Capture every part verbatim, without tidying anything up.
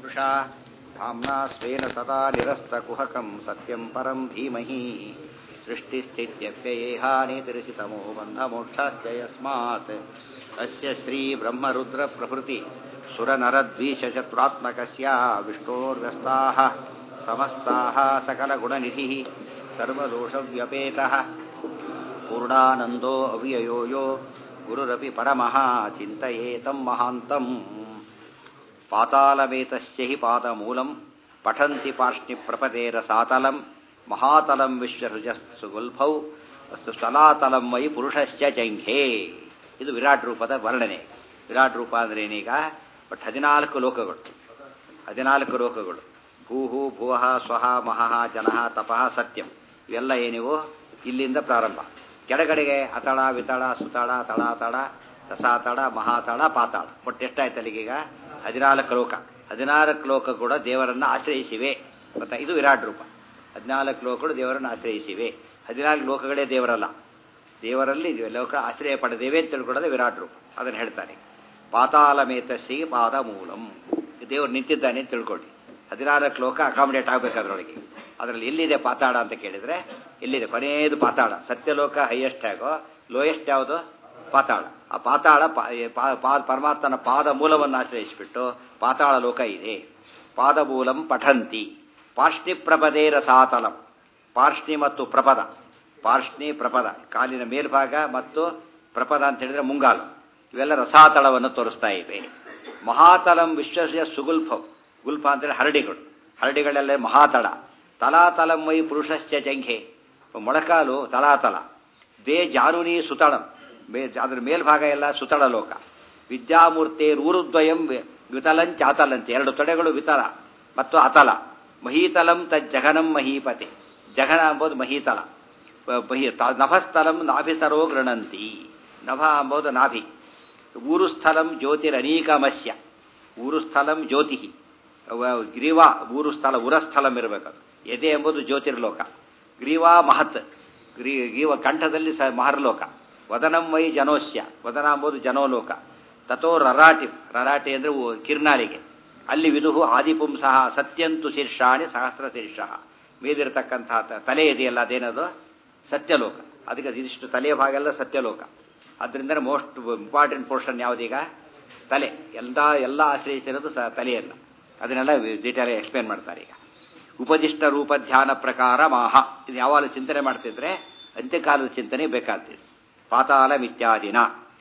पुरुषा धाम्ना स्वेन सदा निरस्तकुहकं सत्यं परं धीमहि सृष्टिस्थित्यप्ययेहानितिरिसितमो बन्धमोक्षाश्च यस्मात् अस्य श्रीब्रह्मरुद्रप्रभृति सुरनरद्वीषशत्रुरात्मकस्य विष्णोर्व्यस्ताः समस्ताः सकलगुणनिधिः सर्वदोषव्यपेतः पूर्णानन्दो अव्ययो यो गुरुरपि परमः चिन्तयेतं महान्तम् पातालमेतस्य हि पादमूलं पठन्ति पार्ष्णिप्रपदेरसातलं महातलं विश्ವसೃಜಸ್ಸುಗುಲ್ಭೌ ಸ್ಥಲಾತಲಂ ವೈ ಪುರುಷಶ್ಚ ಜಂಘೆ. ಇದು ವಿರಾಟ್ ರೂಪದ ವರ್ಣನೆ. ವಿರಾಟ್ ರೂಪ ಅಂದ್ರೆ ಏನೀಗ ಬಟ್ ಹದಿನಾಲ್ಕು ಲೋಕಗಳು ಹದಿನಾಲ್ಕು ಲೋಕಗಳು ಭೂಹು ಭುವಃ ಸ್ವಹ ಮಹಃ ಜನಃ ತಪಃ ಸತ್ಯಂ ಇವೆಲ್ಲ ಏನಿವು ಇಲ್ಲಿಂದ ಪ್ರಾರಂಭ. ಕೆಳಗಡೆಗೆ ಅತಳ ವಿತಳ ಸುತಳ ತಳಾತಳ ರಸಾತಳ ಮಹಾತಳ ಪಾತಾಳ ಒಟ್ಟು ಎಷ್ಟಾಯ್ತು ಅಲ್ಲಿಗೀಗ ಹದಿನಾಲ್ಕು ಲೋಕ. ಹದಿನಾಲ್ಕು ಲೋಕ ಕೂಡ ದೇವರನ್ನು ಆಶ್ರಯಿಸಿವೆ. ಗೊತ್ತಾ, ಇದು ವಿರಾಟ್ ರೂಪ. ಹದಿನಾಲ್ಕು ಲೋಕಗಳು ದೇವರನ್ನು ಆಶ್ರಯಿಸಿವೆ. ಹದಿನಾಲ್ಕು ಲೋಕಗಳೇ ದೇವರಲ್ಲ, ದೇವರಲ್ಲಿ ಲೋಕ ಆಶ್ರಯ ಪಡೆದೇವೆ ಅಂತ ತಿಳ್ಕೊಳ್ಳೋದು ವಿರಾಟ್ ರೂಪ. ಅದನ್ನು ಹೇಳ್ತಾನೆ. ಪಾತಾಳಮೇತಸ್ಸಿಗೆ ಪಾದ ಮೂಲಂ, ದೇವರು ನಿಂತಿದ್ದಾನೆ ಅಂತ ತಿಳ್ಕೊಳ್ಳಿ. ಹದಿನಾಲ್ಕು ಲೋಕ ಅಕಾಮಿಡೇಟ್ ಆಗಬೇಕು ಅದರೊಳಗೆ. ಅದರಲ್ಲಿ ಎಲ್ಲಿದೆ ಪಾತಾಳ ಅಂತ ಕೇಳಿದರೆ ಎಲ್ಲಿದೆ? ಕೊನೆಯದು ಪಾತಾಳ. ಸತ್ಯಲೋಕ ಹೈಯೆಸ್ಟ್ ಆಗೋ, ಲೋಯೆಸ್ಟ್ ಯಾವುದು? ಪಾತಾಳ. ಆ ಪಾತಾಳ ಪರಮಾತ್ಮನ ಪಾದ ಮೂಲವನ್ನು ಆಶ್ರಯಿಸಿಬಿಟ್ಟು ಪಾತಾಳ ಲೋಕ ಇದೆ. ಪಾದಮೂಲಂ ಪಠಂತಿ ಪಾರ್ಷ್ಣಿ ಪ್ರಪದೇ ರಸಾತಲಂ. ಪಾರ್ಷ್ಣಿ ಮತ್ತು ಪ್ರಪದ, ಪಾರ್ಷ್ಣಿ ಪ್ರಪದ ಕಾಲಿನ ಮೇಲ್ಭಾಗ ಮತ್ತು ಪ್ರಪದ ಅಂತ ಹೇಳಿದ್ರೆ ಮುಂಗಾಲು, ಇವೆಲ್ಲ ರಸಾತಳವನ್ನು ತೋರಿಸ್ತಾ ಇವೆ. ಮಹಾತಲಂ ವಿಶ್ವಸ್ಯ ಸುಗುಲ್ಫಂ. ಗುಲ್ಫ ಅಂತೇಳಿ ಹರಡಿಗಳು, ಹರಡಿಗಳೆಲ್ಲ ಮಹಾತಳ. ತಲಾತಲಂ ವೈ ಪುರುಷಶ್ಚ ಜಂಘೆ. ಮೊಳಕಾಲು ತಲಾತಲ. ದೇ ಜಾನುನಿ ಸುತಳಂ, ಅದ್ರ ಮೇಲ್ಭಾಗ ಎಲ್ಲ ಸುತಳ ಲೋಕ. ವಿದ್ಯಾಮೂರ್ತಿ ಊರುದ್ವಯಂ ವಿತಲಂಚಾತಲಂಚ, ಎರಡು ತೊಡೆಗಳು ವಿತಲ ಮತ್ತು ಅತಲ. ಮಹೀತಲಂ ತಜ್ಜಘನಂ ಮಹೀಪತೆ. ಜಘನ ಎಂಬುದು ಮಹೀತಲ. ಮಹಿ ನಭಸ್ಥಲಂ ನಾಭಿಸರೋ ಗೃಣಂತಿ. ನಭ ಎಂಬುದು ನಾಭಿ. ಊರುಸ್ಥಲಂ ಜ್ಯೋತಿರನೀಕಮಸ್ಯ. ಊರುಸ್ಥಲಂ ಜ್ಯೋತಿ. ಗ್ರೀವಾ ಊರುಸ್ಥಲ ಉರಸ್ಥಲಂ ಇರಬೇಕದು. ಎದೆ ಎಂಬುದು ಜ್ಯೋತಿರ್ಲೋಕ. ಗ್ರೀವಾ ಮಹತ್, ಗ್ರೀ ಗ್ರೀವ ಕಂಠದಲ್ಲಿ ಸ ಮಹರ್ಲೋಕ. ವದನಂ ವೈ ಜನೋಸ್ಯ. ವದನ ಎಂಬುದು ಜನೋಲೋಕ. ತಥೋ ರರಾಟಿ, ರರಾಟಿ ಅಂದರೆ ಕಿರ್ನಾಲಿಗೆ. ಅಲ್ಲಿ ವಿದುಹು ಆದಿಪುಂಸಃ ಸತ್ಯಂತು ಶೀರ್ಷಾಣಿ ಸಹಸ್ರ ಶೀರ್ಷಃ. ಮೇಲಿರತಕ್ಕಂತಹ ತಲೆ ಇದೆಯಲ್ಲ ಅದೇನದು ಸತ್ಯಲೋಕ. ಅದಕ್ಕೆ ಇದಿಷ್ಟು ತಲೆಯ ಭಾಗ ಎಲ್ಲ ಸತ್ಯಲೋಕ. ಅದರಿಂದ ಮೋಸ್ಟ್ ಇಂಪಾರ್ಟೆಂಟ್ ಪೋರ್ಷನ್ ಯಾವುದೀಗ? ತಲೆ. ಎಲ್ಲ ಎಲ್ಲ ಆಶ್ರಯಿಸಿರೋದು ಸ ತಲೆಯಲ್ಲ. ಅದನ್ನೆಲ್ಲ ಡೀಟೇಲ್ ಎಕ್ಸ್ಪ್ಲೇನ್ ಮಾಡ್ತಾರೆ ಈಗ. ಉಪದಿಷ್ಟ ರೂಪ ಧ್ಯಾನ ಪ್ರಕಾರ ಮಾಹ. ಇದು ಯಾವಾಗ ಚಿಂತನೆ ಮಾಡ್ತಿದ್ರೆ ಅಂತ್ಯಕಾಲದ ಚಿಂತನೆ ಬೇಕಾಗ್ತಿದೆ. ಪಾತಾಳಮಿತ್ಯಾದಿನ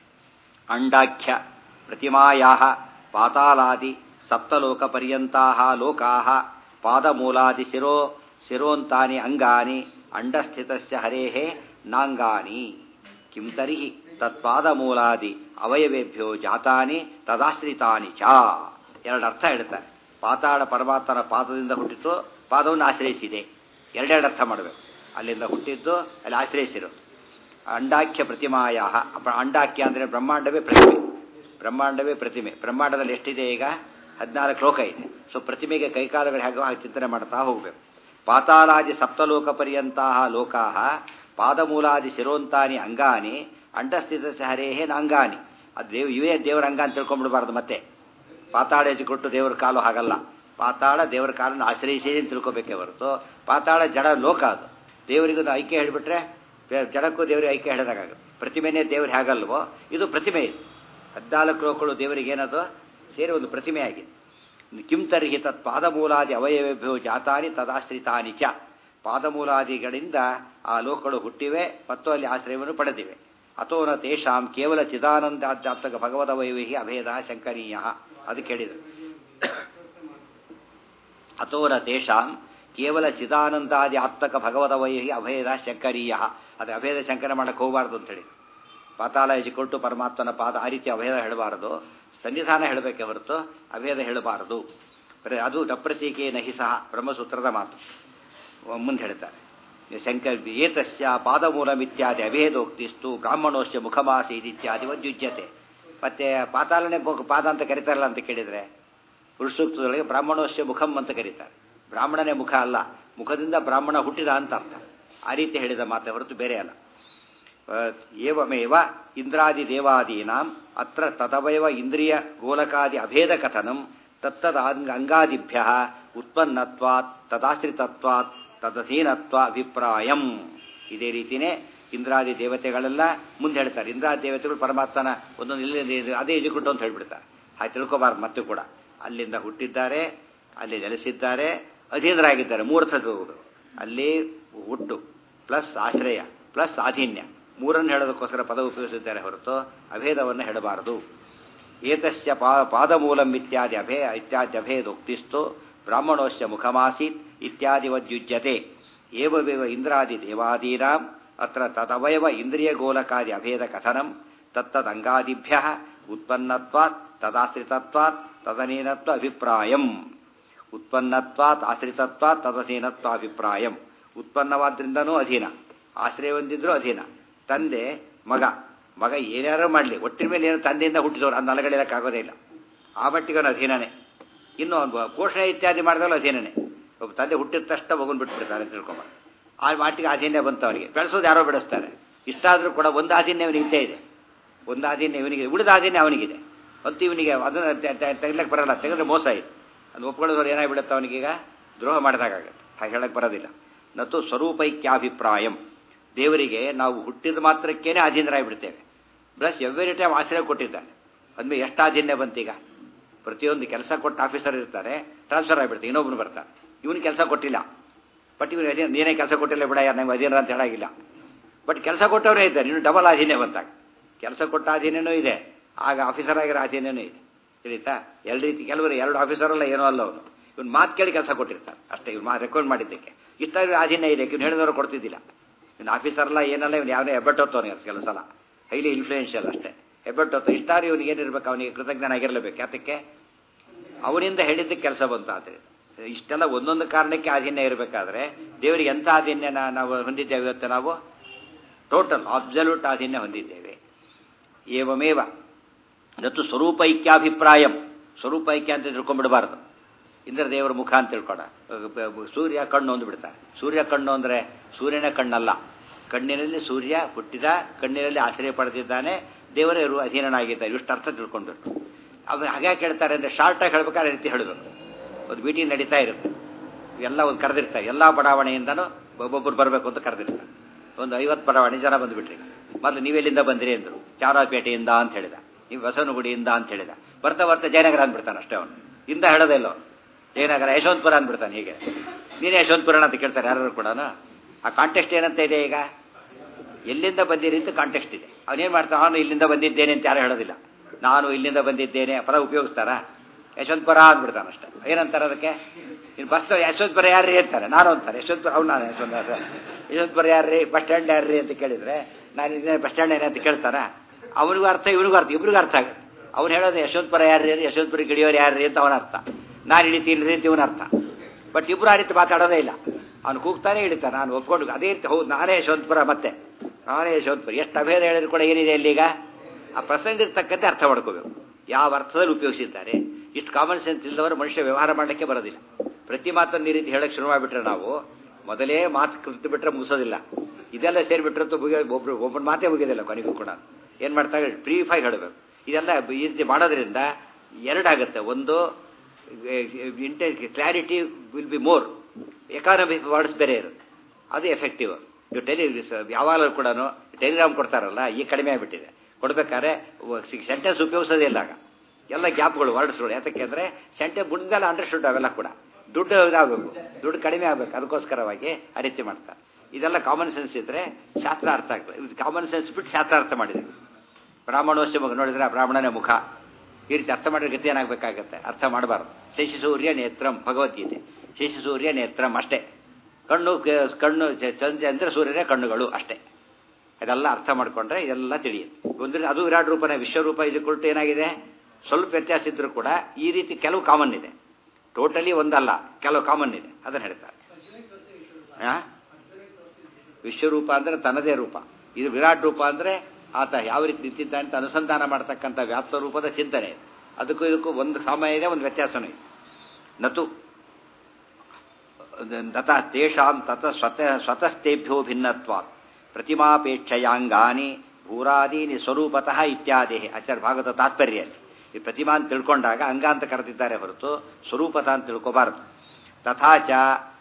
ಅಂಡಾಖ್ಯ ಪ್ರತಿಮಾಯಾ ಪಾತಾಲಾದಿ ಸಪ್ತಲೋಕ ಪರ್ಯಂತಾಃ ಲೋಕಾಃ ಪಾದಮೂಲಾದಿ ಶಿರೋ ಶಿರೋಂತಾನಿ ಅಂಗಾನಿ ಅಂಡಸ್ಥಿತಸ್ಯ ಹರೇಃ ನಾಂಗಾನಿ. ಕಿಂ ತರ್ಹಿ ತತ್ಪಾದಮೂಲಾದಿ ಅವಯವೇಭ್ಯೋ ಜಾತಾನಿ ತದಾಶ್ರಿತಾನಿ ಚ. ಎರಡು ಅರ್ಥ ಹೇಳ್ತಾರೆ. ಪಾತಾಳ ಪರಮಾತ್ಮನ ಪಾದದಿಂದ ಹುಟ್ಟಿತು, ಪಾದವನ್ನು ಆಶ್ರಯಿಸಿದೆ. ಎರಡೆರಡು ಅರ್ಥ ಮಾಡಬೇಕು. ಅಲ್ಲಿಂದ ಹುಟ್ಟಿದ್ದು, ಅಲ್ಲಿ ಆಶ್ರಯಿಸಿರೋದು. ಅಂಡಾಖ್ಯ ಪ್ರತಿಮಾಯ. ಅಂಡಾಖ್ಯ ಅಂದರೆ ಬ್ರಹ್ಮಾಂಡವೇ ಪ್ರತಿಮೆ. ಬ್ರಹ್ಮಾಂಡವೇ ಪ್ರತಿಮೆ. ಬ್ರಹ್ಮಾಂಡದಲ್ಲಿ ಎಷ್ಟಿದೆ ಈಗ? ಹದಿನಾಲ್ಕು ಲೋಕ ಇದೆ. ಸೊ ಪ್ರತಿಮೆಗೆ ಕೈಕಾಲುಗಳು ಹೇಗೋ ಹಾಗೆ ಚಿಂತನೆ ಮಾಡ್ತಾ ಹೋಗಬೇಕು. ಪಾತಾಲಾದಿ ಸಪ್ತಲೋಕ ಪರ್ಯಂತಹ ಲೋಕಾಹ ಪಾದಮೂಲಾದಿ ಶಿರೋಂತಾನಿ ಅಂಗಾನಿ ಅಂಡಸ್ಥಿತ ಹರೇಹೇ ನಾಂಗಾನಿ. ಅದು ದೇವ್ ಇವೇ ದೇವರ ಅಂಗ ಅಂತ ತಿಳ್ಕೊಂಡ್ಬಿಡಬಾರ್ದು. ಮತ್ತೆ ಪಾತಾಳ ಹೆಜ್ಜೆ ಕೊಟ್ಟು ದೇವರ ಕಾಲು ಹಾಗಲ್ಲ. ಪಾತಾಳ ದೇವರ ಕಾಲನ್ನು ಆಶ್ರಯಿಸಿ ಅಂತ ತಿಳ್ಕೊಬೇಕೇ ಹೊರತು ಪಾತಾಳ ಜಡ ಲೋಕ. ಅದು ದೇವರಿಗೂ ಐಕ್ಯ ಹೇಳಿಬಿಟ್ರೆ ಜಡಕ್ಕೂ ದೇವರಿಗೆ ಐಕ್ಯ ಹೇಳಿದಾಗುತ್ತೆ. ಪ್ರತಿಮೆನೇ ದೇವರು ಹೇಗಲ್ವೋ ಇದು ಪ್ರತಿಮೆ. ಇದು ಹದಿನಾಲ್ಕು ಲೋಕಗಳು ದೇವರಿಗೆ ಏನದು ಸೇರಿ ಒಂದು ಪ್ರತಿಮೆ ಆಗಿದೆ. ಕಿಂ ತರ್ಹಿ ತತ್ ಪಾದಮೂಲಾದಿ ಅವಯವೇಭ್ಯೋ ಜಾತಾನಿ ತದಾಶ್ರಿತಾನಿ ಚ. ಪಾದಮೂಲಾದಿಗಳಿಂದ ಆ ಲೋಕಗಳು ಹುಟ್ಟಿವೆ ಮತ್ತು ಅಲ್ಲಿ ಆಶ್ರಯವನ್ನು ಪಡೆದಿವೆ. ಅಥೋನ ತೇಷಾಂ ಕೇವಲ ಚಿದಾನಂದಾಧ್ಯಾತ್ಮಕ ಭಗವದವೈವಿಹಿ ಅಭೇದ ಶಂಕನೀಯ. ಅದಕ್ಕೆ ಹೇಳಿದರು. ಅಥೋನ ತೇಷಾಂ ಕೇವಲ ಚಿದಾನಂದಾದಿ ಆತ್ಮಕ ಭಗವದವೈಹಿ ಅಭೇದ ಶಂಕನೀಯ. ಅದು ಅಭೇದ ಶಂಕರ ಮಾಡಕ್ಕೆ ಹೋಗಬಾರ್ದು ಅಂತೇಳಿ. ಪಾತಾಳ ಹೆಜ್ಜಿಕೊಟ್ಟು ಪರಮಾತ್ಮನ ಪಾದ ಆ ರೀತಿ ಅಭೇದ ಹೇಳಬಾರದು. ಸನ್ನಿಧಾನ ಹೇಳಬೇಕೆ ಹೊರತು ಅಭೇದ ಹೇಳಬಾರದು. ಅದು ಡಪ್ರತೀಕೆ ನಹಿ ಸಹ ಬ್ರಹ್ಮಸೂತ್ರದ ಮಾತು. ಮುಂದೆ ಹೇಳ್ತಾರೆ ಶಂಕರ್ ಏತಸ್ಯ ಪಾದಮೂಲಮಿತ್ಯಾದಿ ಅಭೇದೋಕ್ತಿಸ್ತು ಬ್ರಾಹ್ಮಣೋಶ್ಚ ಮುಖಮಾಸೀದ್ ಇತ್ಯಾದಿ ವದ್ಯುಜ್ಯತೆ. ಮತ್ತೆ ಪಾತಾಳನೆ ಪಾದ ಅಂತ ಕರೀತಾರಲ್ಲ ಅಂತ ಕೇಳಿದರೆ ಪುರುಷಸೂಕ್ತದೊಳಗೆ ಬ್ರಾಹ್ಮಣೋಶ್ಚ ಮುಖಂ ಅಂತ ಕರೀತಾರೆ. ಬ್ರಾಹ್ಮಣನೇ ಮುಖ ಅಲ್ಲ, ಮುಖದಿಂದ ಬ್ರಾಹ್ಮಣ ಹುಟ್ಟಿದ ಅಂತ ಅರ್ಥ. ಆ ರೀತಿ ಹೇಳಿದ ಮಾತೆ ಹೊರತು ಬೇರೆ ಅಲ್ಲ. ಏವಮೇವ ಇಂದ್ರಾದಿ ದೇವಾದೀನಾಂ ಅತ್ರ ತದವಯವ ಇಂದ್ರಿಯ ಗೋಲಕಾದಿ ಅಭೇದ ಕಥನಂ ತತ್ತದ ಅಂಗಾದಿಭ್ಯ ಉತ್ಪನ್ನತ್ವಾತ್ ತದಾಶ್ರಿತತ್ವಾತ್ ತದಧೀನತ್ವ ಅಭಿಪ್ರಾಯಂ. ಇದೇ ರೀತಿಯೇ ಇಂದ್ರಾದಿ ದೇವತೆಗಳೆಲ್ಲ ಮುಂದೆ ಹೇಳ್ತಾರೆ. ಇಂದ್ರಾದಿ ದೇವತೆಗಳು ಪರಮಾತ್ಮನ ಒಂದೊಂದು ಇಲ್ಲಿ ಅದೇ ಎಜುಕುಟ್ಟು ಅಂತ ಹೇಳ್ಬಿಡ್ತಾರೆ. ಹಾಗೆ ತಿಳ್ಕೊಬಾರ್ದು. ಮತ್ತು ಕೂಡ ಅಲ್ಲಿಂದ ಹುಟ್ಟಿದ್ದಾರೆ, ಅಲ್ಲಿ ನೆಲೆಸಿದ್ದಾರೆ, ಅಧೀನರಾಗಿದ್ದಾರೆ. ಮೂರ್ಥದ್ದು ಅಲ್ಲಿ ಹುಟ್ಟು ಪ್ಲಸ್ ಆಶ್ರಯ ಪ್ಲಸ್ ಆಧೀನ್ಯ ಮೂರನ್ನು ಹೇಳೋದಕ್ಕೋಸ್ಕರ ಪದ ಉಪಯೋಗಿಸಿದ್ದಾರೆ ಹೊರತು ಅಭೇದವನ್ನು ಹೇಳಬಾರದು. ಏತಸ್ಯ ಪಾ ಪಾದಮೂಲಂ ಇತ್ಯಾದಿ ಅಭೇ ಇತ್ಯಾದಿ ಅಭೇದೋಕ್ತಿಸ್ತು ಬ್ರಾಹ್ಮಣೋಸ್ಯ ಮುಖಮಾಸೀತ್ ಇತ್ಯಾದಿವದ್ಯುಜ್ಯತೆ. ಏವವೇವ ಇಂದ್ರಾದಿ ದೇವಾದೀನಾಂ ಅತ್ರ ತದವಯವ ಇಂದ್ರಿಯಗೋಲಕಾದಿ ಅಭೇದ ಕಥನಂ ತತ್ತದಂಗಾದಿಭ್ಯ ಉತ್ಪನ್ನತ್ವಾತ್ ತದಾಶ್ರಿತತ್ವಾತ್ ತದನೀನತ್ವ ಅಭಿಪ್ರಾಯಂ. ಉತ್ಪನ್ನತ್ವಾತ್ ಆಶ್ರಿತತ್ವಾತ್ ತದಧೀನತ್ವ ಅಭಿಪ್ರಾಯಂ. ಉತ್ಪನ್ನವಾದ್ರಿಂದನೂ ಅಧೀನ, ಆಶ್ರಯ ಹೊಂದಿದ್ರೂ ಅಧೀನ. ತಂದೆ ಮಗ ಮಗ ಏನಾರು ಮಾಡಲಿ ಒಟ್ಟಿನ ಮೇಲೆ ಏನು ತಂದೆಯಿಂದ ಹುಟ್ಟಿದವರು ಅದು ನಲಗಡೆಯೋಕ್ಕಾಗೋದೇ ಇಲ್ಲ. ಆ ಮಟ್ಟಿಗೆ ಅವನು ಅಧೀನನೇ. ಇನ್ನು ಪೋಷಣೆ ಇತ್ಯಾದಿ ಮಾಡಿದವನು ಅಧೀನನೇ. ಒಬ್ಬ ತಂದೆ ಹುಟ್ಟಿದ ತಕ್ಷಣ ಮಗುನ್ ಬಿಟ್ಬಿಡ್ತಾರೆ ಅಂತ ತಿಳ್ಕೊಂಬ. ಆ ಮಾಟಿಗೆ ಆಧೀನ್ಯ ಬಂತು ಅವನಿಗೆ. ಬೆಳೆಸೋದು ಯಾರೋ ಬೆಳೆಸ್ತಾರೆ. ಇಷ್ಟಾದರೂ ಕೂಡ ಒಂದು ಆಧೀನ್ಯ ಅವನಿಗೆ ಇದ್ದೇ ಇದೆ. ಒಂದು ಆಧೀನ್ಯ ಇವನಿಗೆ, ಉಳಿದ ಆಧೀನ್ಯ ಅವನಿಗಿದೆ. ಮತ್ತು ಇವನಿಗೆ ಅದನ್ನು ತೆಗಿಲಕ್ಕೆ ಬರಲ್ಲ. ತೆಗೆದ್ರೆ ಮೋಸ ಇದೆ. ಅದು ಒಪ್ಕೊಳ್ಳೋದವ್ರು ಏನಾಗ್ಬಿಡುತ್ತೆ ಅವನಿಗೀಗ ದ್ರೋಹ ಮಾಡಿದಾಗತ್ತೆ. ಹಾಗೆ ಹೇಳಕ್ಕೆ ಬರೋದಿಲ್ಲ. ನತ್ತು ಸ್ವರೂಪೈಕ್ಯಾಭಿಪ್ರಾಯಂ. ದೇವರಿಗೆ ನಾವು ಹುಟ್ಟಿದ ಮಾತ್ರಕ್ಕೇನೆ ಅಧೀನರಾಗಿಬಿಡ್ತೇವೆ. ಪ್ಲಸ್ ಎವ್ರಿ ಟೈಮ್ ಆಶ್ರಯ ಕೊಟ್ಟಿದ್ದಾನೆ. ಅಂದಮೇಲೆ ಎಷ್ಟು ಆಧೀನ್ಯ ಬಂತೀಗ. ಪ್ರತಿಯೊಂದು ಕೆಲಸ ಕೊಟ್ಟು ಆಫೀಸರ್ ಇರ್ತಾರೆ, ಟ್ರಾನ್ಸ್ಫರ್ ಆಗಿಬಿಡ್ತಾರೆ, ಇನ್ನೊಬ್ಬನು ಬರ್ತಾನೆ. ಇವನು ಕೆಲಸ ಕೊಟ್ಟಿಲ್ಲ, ಬಟ್ ಇವನು ಅಧೀನ. ನೀನೇ ಕೆಲಸ ಕೊಟ್ಟಿಲ್ಲ ಬಿಡ, ಯಾರು ನಂಗೆ ಅಧೀನ ಅಂತ ಹೇಳಾಗಿಲ್ಲ. ಬಟ್ ಕೆಲಸ ಕೊಟ್ಟವರೇ ಇದ್ದಾರೆ, ಇನ್ನು ಡಬಲ್ ಆಧೀನ್ಯ ಬಂತಾಗ. ಕೆಲಸ ಕೊಟ್ಟ ಆಧೀನನೂ ಇದೆ, ಆಗ ಆಫೀಸರ್ ಆಗಿರೋ ಆಧೀನನೂ ಇದೆ. ತಿಳಿತಾ? ಎರಡು ರೀತಿ. ಕೆಲವರು ಎರಡು ಆಫೀಸರಲ್ಲ ಏನೋ ಅಲ್ಲ, ಅವನು ಇವ್ನು ಮಾತು ಕೇಳಿ ಕೆಲಸ ಕೊಟ್ಟಿರ್ತಾರೆ ಅಷ್ಟೇ. ಇವ್ನು ಮಾ ರೆಕಮೆಂಡ್ ಮಾಡಿದ್ದಕ್ಕೆ ಇಷ್ಟ ಆಧೀನ್ಯ ಇದೆ. ಇವ್ನು ಹೇಳಿದವರು ಕೊಡ್ತಿದ್ದಿಲ್ಲ. ಇವ್ನು ಆಫೀಸರ್ಲ್ಲ ಏನಲ್ಲ, ಇವ್ನು ಯಾವನೇ ಹೆಬ್ಬೆಟ್ಟೋತ್ತವನಿಗೆ ಕೆಲವು ಸಲ ಹೈಲಿ ಇನ್ಫ್ಲೂಯೆನ್ಷಿಯಲ್ ಅಷ್ಟೇ. ಹೆಬ್ಬೆಟ್ಟೋತ್ತು. ಇಷ್ಟಾರು ಇವನಿಗೆ ಏನಿರ್ಬೇಕು, ಅವನಿಗೆ ಕೃತಜ್ಞನ ಆಗಿರಲೇಬೇಕು. ಯಾತಕ್ಕೆ? ಅವನಿಂದ ಹೇಳಿದ್ದಕ್ಕೆ ಕೆಲಸ ಬಂತು. ಆದರೆ ಇಷ್ಟೆಲ್ಲ ಒಂದೊಂದು ಕಾರಣಕ್ಕೆ ಆಧೀನ್ಯ ಇರಬೇಕಾದ್ರೆ ದೇವರಿಗೆ ಎಂಥ ಆಧೀನ್ಯನ ನಾವು ಹೊಂದಿದ್ದೇವೆ ಇವತ್ತು? ನಾವು ಟೋಟಲ್ ಅಬ್ಸಲ್ಯೂಟ್ ಆಧೀನ್ಯ ಹೊಂದಿದ್ದೇವೆ. ಏವಮೇವ ನತ್ತು ಸ್ವರೂಪೈಕ್ಯಾಭಿಪ್ರಾಯಂ. ಸ್ವರೂಪೈಕ್ಯ ಅಂತ ತಿಳ್ಕೊಂಡ್ಬಿಡಬಾರ್ದು. ಇಂದ್ರ ದೇವರ ಮುಖ ಅಂತ ತಿಳ್ಕೊಡ. ಸೂರ್ಯ ಕಣ್ಣು ಒಂದು ಬಿಡ್ತಾರೆ. ಸೂರ್ಯ ಕಣ್ಣು ಅಂದರೆ ಸೂರ್ಯನ ಕಣ್ಣಲ್ಲ. ಕಣ್ಣಿನಲ್ಲಿ ಸೂರ್ಯ ಹುಟ್ಟಿದ, ಕಣ್ಣಿನಲ್ಲಿ ಆಶ್ರಯ ಪಡೆದಿದ್ದಾನೆ, ದೇವರೇ ಅಧೀನನಾಗಿದ್ದಾರೆ. ಇಷ್ಟು ಅರ್ಥ ತಿಳ್ಕೊಂಡ್ಬಿಟ್ಟು ಅವ್ರು ಹಾಗೆ ಕೇಳ್ತಾರೆ ಅಂದರೆ ಶಾರ್ಟಾಗಿ ಹೇಳ್ಬೇಕಾದ್ರೆ ರೀತಿ ಹೇಳಬೇಕು. ಒಂದು ಮೀಟಿಂಗ್ ನಡೀತಾ ಇರುತ್ತೆ, ಎಲ್ಲ ಒಂದು ಕರೆದಿರ್ತಾರೆ. ಎಲ್ಲ ಬಡಾವಣೆಯಿಂದನೂ ಒಬ್ಬೊಬ್ಬರು ಬರಬೇಕು ಅಂತ ಕರೆದಿರ್ತಾರೆ. ಒಂದು ಐವತ್ತು ಬಡಾವಣೆ ಜನ ಬಂದುಬಿಟ್ರಿ. ಮೊದಲು ನೀವೆಲ್ಲಿಂದ ಬಂದಿರಿ ಅಂದರು. ಚಾಮರಾಜಪೇಟೆಯಿಂದ ಅಂತ ಹೇಳಿದ. ನೀವು ಬಸವನಗುಡಿಯಿಂದ ಅಂತ ಹೇಳಿದ. ಬರ್ತಾ ಬರ್ತಾ ಜಯನಗರ ಅಂದ್ಬಿಡ್ತಾನೆ ಅಷ್ಟೇ. ಅವನು ಇಂದ ಹೇಳೋದೇ ಇಲ್ಲ. ಅವನು ಜಯನಗರ ಯಶವಂತಪುರ ಅಂದ್ಬಿಡ್ತಾನೆ. ಹೀಗೆ ನೀನೇ ಯಶವಂತಪುರ ಅಂತ ಕೇಳ್ತಾರೆ ಯಾರು ಕೂಡ. ಆ ಕಾಂಟೆಕ್ಸ್ಟ್ ಏನಂತ ಇದೆ ಈಗ? ಎಲ್ಲಿಂದ ಬಂದಿರಿ ಅಂತ ಕಾಂಟೆಕ್ಸ್ಟ್ ಇದೆ. ಅವನೇನು ಮಾಡ್ತಾನೆ? ನಾನು ಇಲ್ಲಿಂದ ಬಂದಿದ್ದೇನೆ ಅಂತ ಯಾರು ಹೇಳೋದಿಲ್ಲ. ನಾನು ಇಲ್ಲಿಂದ ಬಂದಿದ್ದೇನೆ ಪದ ಉಪಯೋಗಿಸ್ತಾರ? ಯಶವಂತಪುರ ಅಂದ್ಬಿಡ್ತಾನೆ ಅಷ್ಟೇ. ಏನಂತಾರೆ ಅದಕ್ಕೆ? ಇನ್ನು ಬಸ್ ಯಶವಂತಪುರ ಯಾರ್ರೀ ಅಂತಾರೆ. ನಾನು ಅಂತಾರೆ ಯಶವಂತಪುರ. ಅವ್ನು ನಾನು ಯಶವಂತ ಯಶವಂತಪುರ ಯಾರ್ರೀ, ಬಸ್ ಸ್ಟ್ಯಾಂಡ್ ಯಾರ್ರೀ ಅಂತ ಕೇಳಿದರೆ ನಾನು ಇದೇ ಬಸ್ ಸ್ಟ್ಯಾಂಡ್ ಏನೇ ಅಂತ ಕೇಳ್ತಾರ. ಅವನಿಗೂ ಅರ್ಥ, ಇವನಿಗೂ ಅರ್ಥ, ಇಬ್ರಿಗೂ ಅರ್ಥ ಆಗುತ್ತೆ. ಅವ್ನು ಹೇಳೋದು ಯಶವಂತಪುರ ಯಾರ್ರೀ, ಯಶವಂತಪುರ ಗಿಡಿಯೋರು ಯಾರ್ರೀ ಅಂತ ಅವನ ಅರ್ಥ. ನಾನು ಇಳಿತೀನಿ ರೀತಿ ಇವನ ಅರ್ಥ. ಬಟ್ ಇಬ್ಬರು ಆ ರೀತಿ ಮಾತಾಡೋದೇ ಇಲ್ಲ. ಅವನು ಕೂಗ್ತಾನೆ ಇಳಿತಾನೆ. ನಾನು ಒಪ್ಕೊಂಡು ಅದೇ ರೀತಿ ಹೌದು ನಾನೇ ಯಶವಂತಪುರ, ಮತ್ತೆ ನಾನೇ ಯಶವಂತಪುರ. ಎಷ್ಟು ಅಭೇದ ಹೇಳಿದ್ರು ಕೂಡ ಏನಿದೆ ಅಲ್ಲಿಗ? ಆ ಪ್ರಸಂಗಕ್ಕೆ ತಕ್ಕಂತೆ ಅರ್ಥ ಮಾಡ್ಕೋಬೇಕು. ಯಾವ ಅರ್ಥದಲ್ಲಿ ಉಪಯೋಗಿಸಿದ್ದಾರೆ. ಇಷ್ಟು ಕಾಮನ್ ಸೆನ್ಸ್ ಇಲ್ಲದವರು ಮನುಷ್ಯ ವ್ಯವಹಾರ ಮಾಡಲಿಕ್ಕೆ ಬರೋದಿಲ್ಲ. ಪ್ರತಿ ಮಾತನ್ನು ಈ ರೀತಿ ಹೇಳಕ್ಕೆ ಶುರು ಮಾಡಿಬಿಟ್ರೆ ನಾವು ಮೊದಲೇ ಮಾತು ಕೃತಿ ಬಿಟ್ಟರೆ ಮುಗಿಸೋದಿಲ್ಲ. ಇದೆಲ್ಲ ಸೇರಿಬಿಟ್ರಂತೂ ಮುಗಿಯೋ ಒಬ್ರು ಒಬ್ಬನ ಮಾತೇ ಮುಗಿಯೋದಿಲ್ಲ. ಕೊನೆಗೂ ಕೂಡ ಏನು ಮಾಡ್ತಾರೆ? ಬ್ರೀಫಾಗಿ ಹೇಳಬೇಕು. ಇದೆಲ್ಲ ಈ ರೀತಿ ಮಾಡೋದ್ರಿಂದ ಎರಡಾಗುತ್ತೆ. ಒಂದು ಇಂಟೆ clarity will be more. Economy words ಬೇರೆ ಇರುತ್ತೆ, ಅದು ಎಫೆಕ್ಟಿವ್. ಇವು ಟೆಲಿ ಯಾವಾಗಲೂ ಕೂಡ ಟೆಲಿಗ್ರಾಮ್ ಕೊಡ್ತಾರಲ್ಲ, ಈ ಕಡಿಮೆ ಆಗಿಬಿಟ್ಟಿದೆ. ಕೊಡ್ಬೇಕಾದ್ರೆ ಸೆಂಟೆನ್ಸ್ ಉಪಯೋಗಿಸೋದೇ ಇಲ್ಲ. ಆಗ ಎಲ್ಲ ಗ್ಯಾಪ್ಗಳು, ವರ್ಡ್ಸ್ಗಳು. ಯಾತಕ್ಕೆ ಅಂದರೆ ಸೆಂಟೆನ್ಸ್ ಮುಂದೆಲ್ಲ ಅಂಡರ್ಸ್ಟುಡ್ ಅವೆಲ್ಲ ಕೂಡ. ದುಡ್ಡು ಇದಾಗಬೇಕು, ದುಡ್ಡು ಕಡಿಮೆ ಆಗಬೇಕು. ಅದಕ್ಕೋಸ್ಕರವಾಗಿ ಆ ರೀತಿ ಮಾಡ್ತಾರೆ. ಇದೆಲ್ಲ ಕಾಮನ್ ಸೆನ್ಸ್ ಇದ್ದರೆ ಶಾಸ್ತ್ರ ಅರ್ಥ ಆಗ್ತದೆ. ಇದು ಕಾಮನ್ ಸೆನ್ಸ್ ಬಿಟ್ಟು ಶಾಸ್ತ್ರ ಅರ್ಥ ಮಾಡಿದೆ. ಬ್ರಾಹ್ಮಣೋಸ್ಯ ಮುಖ ನೋಡಿದರೆ ಆ ಬ್ರಾಹ್ಮಣನೇ ಮುಖ. ಈ ರೀತಿ ಅರ್ಥ ಮಾಡಿದ್ರೆ ಗತಿ ಏನಾಗಬೇಕಾಗತ್ತೆ? ಅರ್ಥ ಮಾಡಬಾರ್ದು. ಶಶಿಸೂರ್ಯ ನೇತ್ರಂ ಭಗವದ್ಗೀತೆ. ಶಶಿಸೂರ್ಯ ನೇತ್ರಂ ಅಷ್ಟೇ. ಕಣ್ಣು ಕಣ್ಣು ಸಂಜೆ ಅಂದರೆ ಸೂರ್ಯನೇ ಕಣ್ಣುಗಳು ಅಷ್ಟೇ. ಅದೆಲ್ಲ ಅರ್ಥ ಮಾಡಿಕೊಂಡ್ರೆ ಇದೆಲ್ಲ ತಿಳಿಯುತ್ತೆ. ಒಂದು ಅದು ವಿರಾಟ್ ರೂಪನೇ. ವಿಶ್ವರೂಪ ಇದಕ್ಕೊಳ್ತು ಏನಾಗಿದೆ? ಸ್ವಲ್ಪ ವ್ಯತ್ಯಾಸ ಇದ್ರೂ ಕೂಡ ಈ ರೀತಿ ಕೆಲವು ಕಾಮನ್ ಇದೆ. ಟೋಟಲಿ ಒಂದಲ್ಲ, ಕೆಲವು ಕಾಮನ್ ಇದೆ. ಅದನ್ನು ಹೇಳ್ತಾರೆ. ಹಾಂ, ವಿಶ್ವರೂಪ ಅಂದರೆ ತನ್ನದೇ ರೂಪ. ಇದು ವಿರಾಟ್ ರೂಪ ಅಂದರೆ ಆತ ಯಾವ ರೀತಿ ನಿಂತಿದ್ದಾನೆ ಅಂತ ಅನುಸಂಧಾನ ಮಾಡ್ತಕ್ಕಂಥ ವ್ಯಾಪ್ತ ರೂಪದ ಚಿಂತನೆ ಇದೆ. ಅದಕ್ಕೂ ಇದಕ್ಕೂ ಒಂದು ಸಮಯ ಇದೆ, ಒಂದು ವ್ಯತ್ಯಾಸನೂ ಇದೆ. ನತು ತತ ತೇಷಾಂ ತತ ಸ್ವತ ಸ್ವತಸ್ತೇಭ್ಯೋ ಭಿನ್ನತ್ವಾತ್ ಪ್ರತಿಮಾಪೇಕ್ಷಯಾಂಗಾನಿ ಭೂರಾದೀನಿ ಸ್ವರೂಪತಃ ಇತ್ಯಾದಿ. ಆಚಾರ್ಯ ಭಾಗವತ ತಾತ್ಪರ್ಯಲ್ಲಿ ಈ ಈ ಪ್ರತಿಮಾ ಅಂತ ತಿಳ್ಕೊಂಡಾಗ ಅಂಗ ಅಂತ ಕರೆದಿದ್ದಾರೆ ಹೊರತು ಸ್ವರೂಪತ ಅಂತ ತಿಳ್ಕೋಬಾರದು. ತಥಾಚ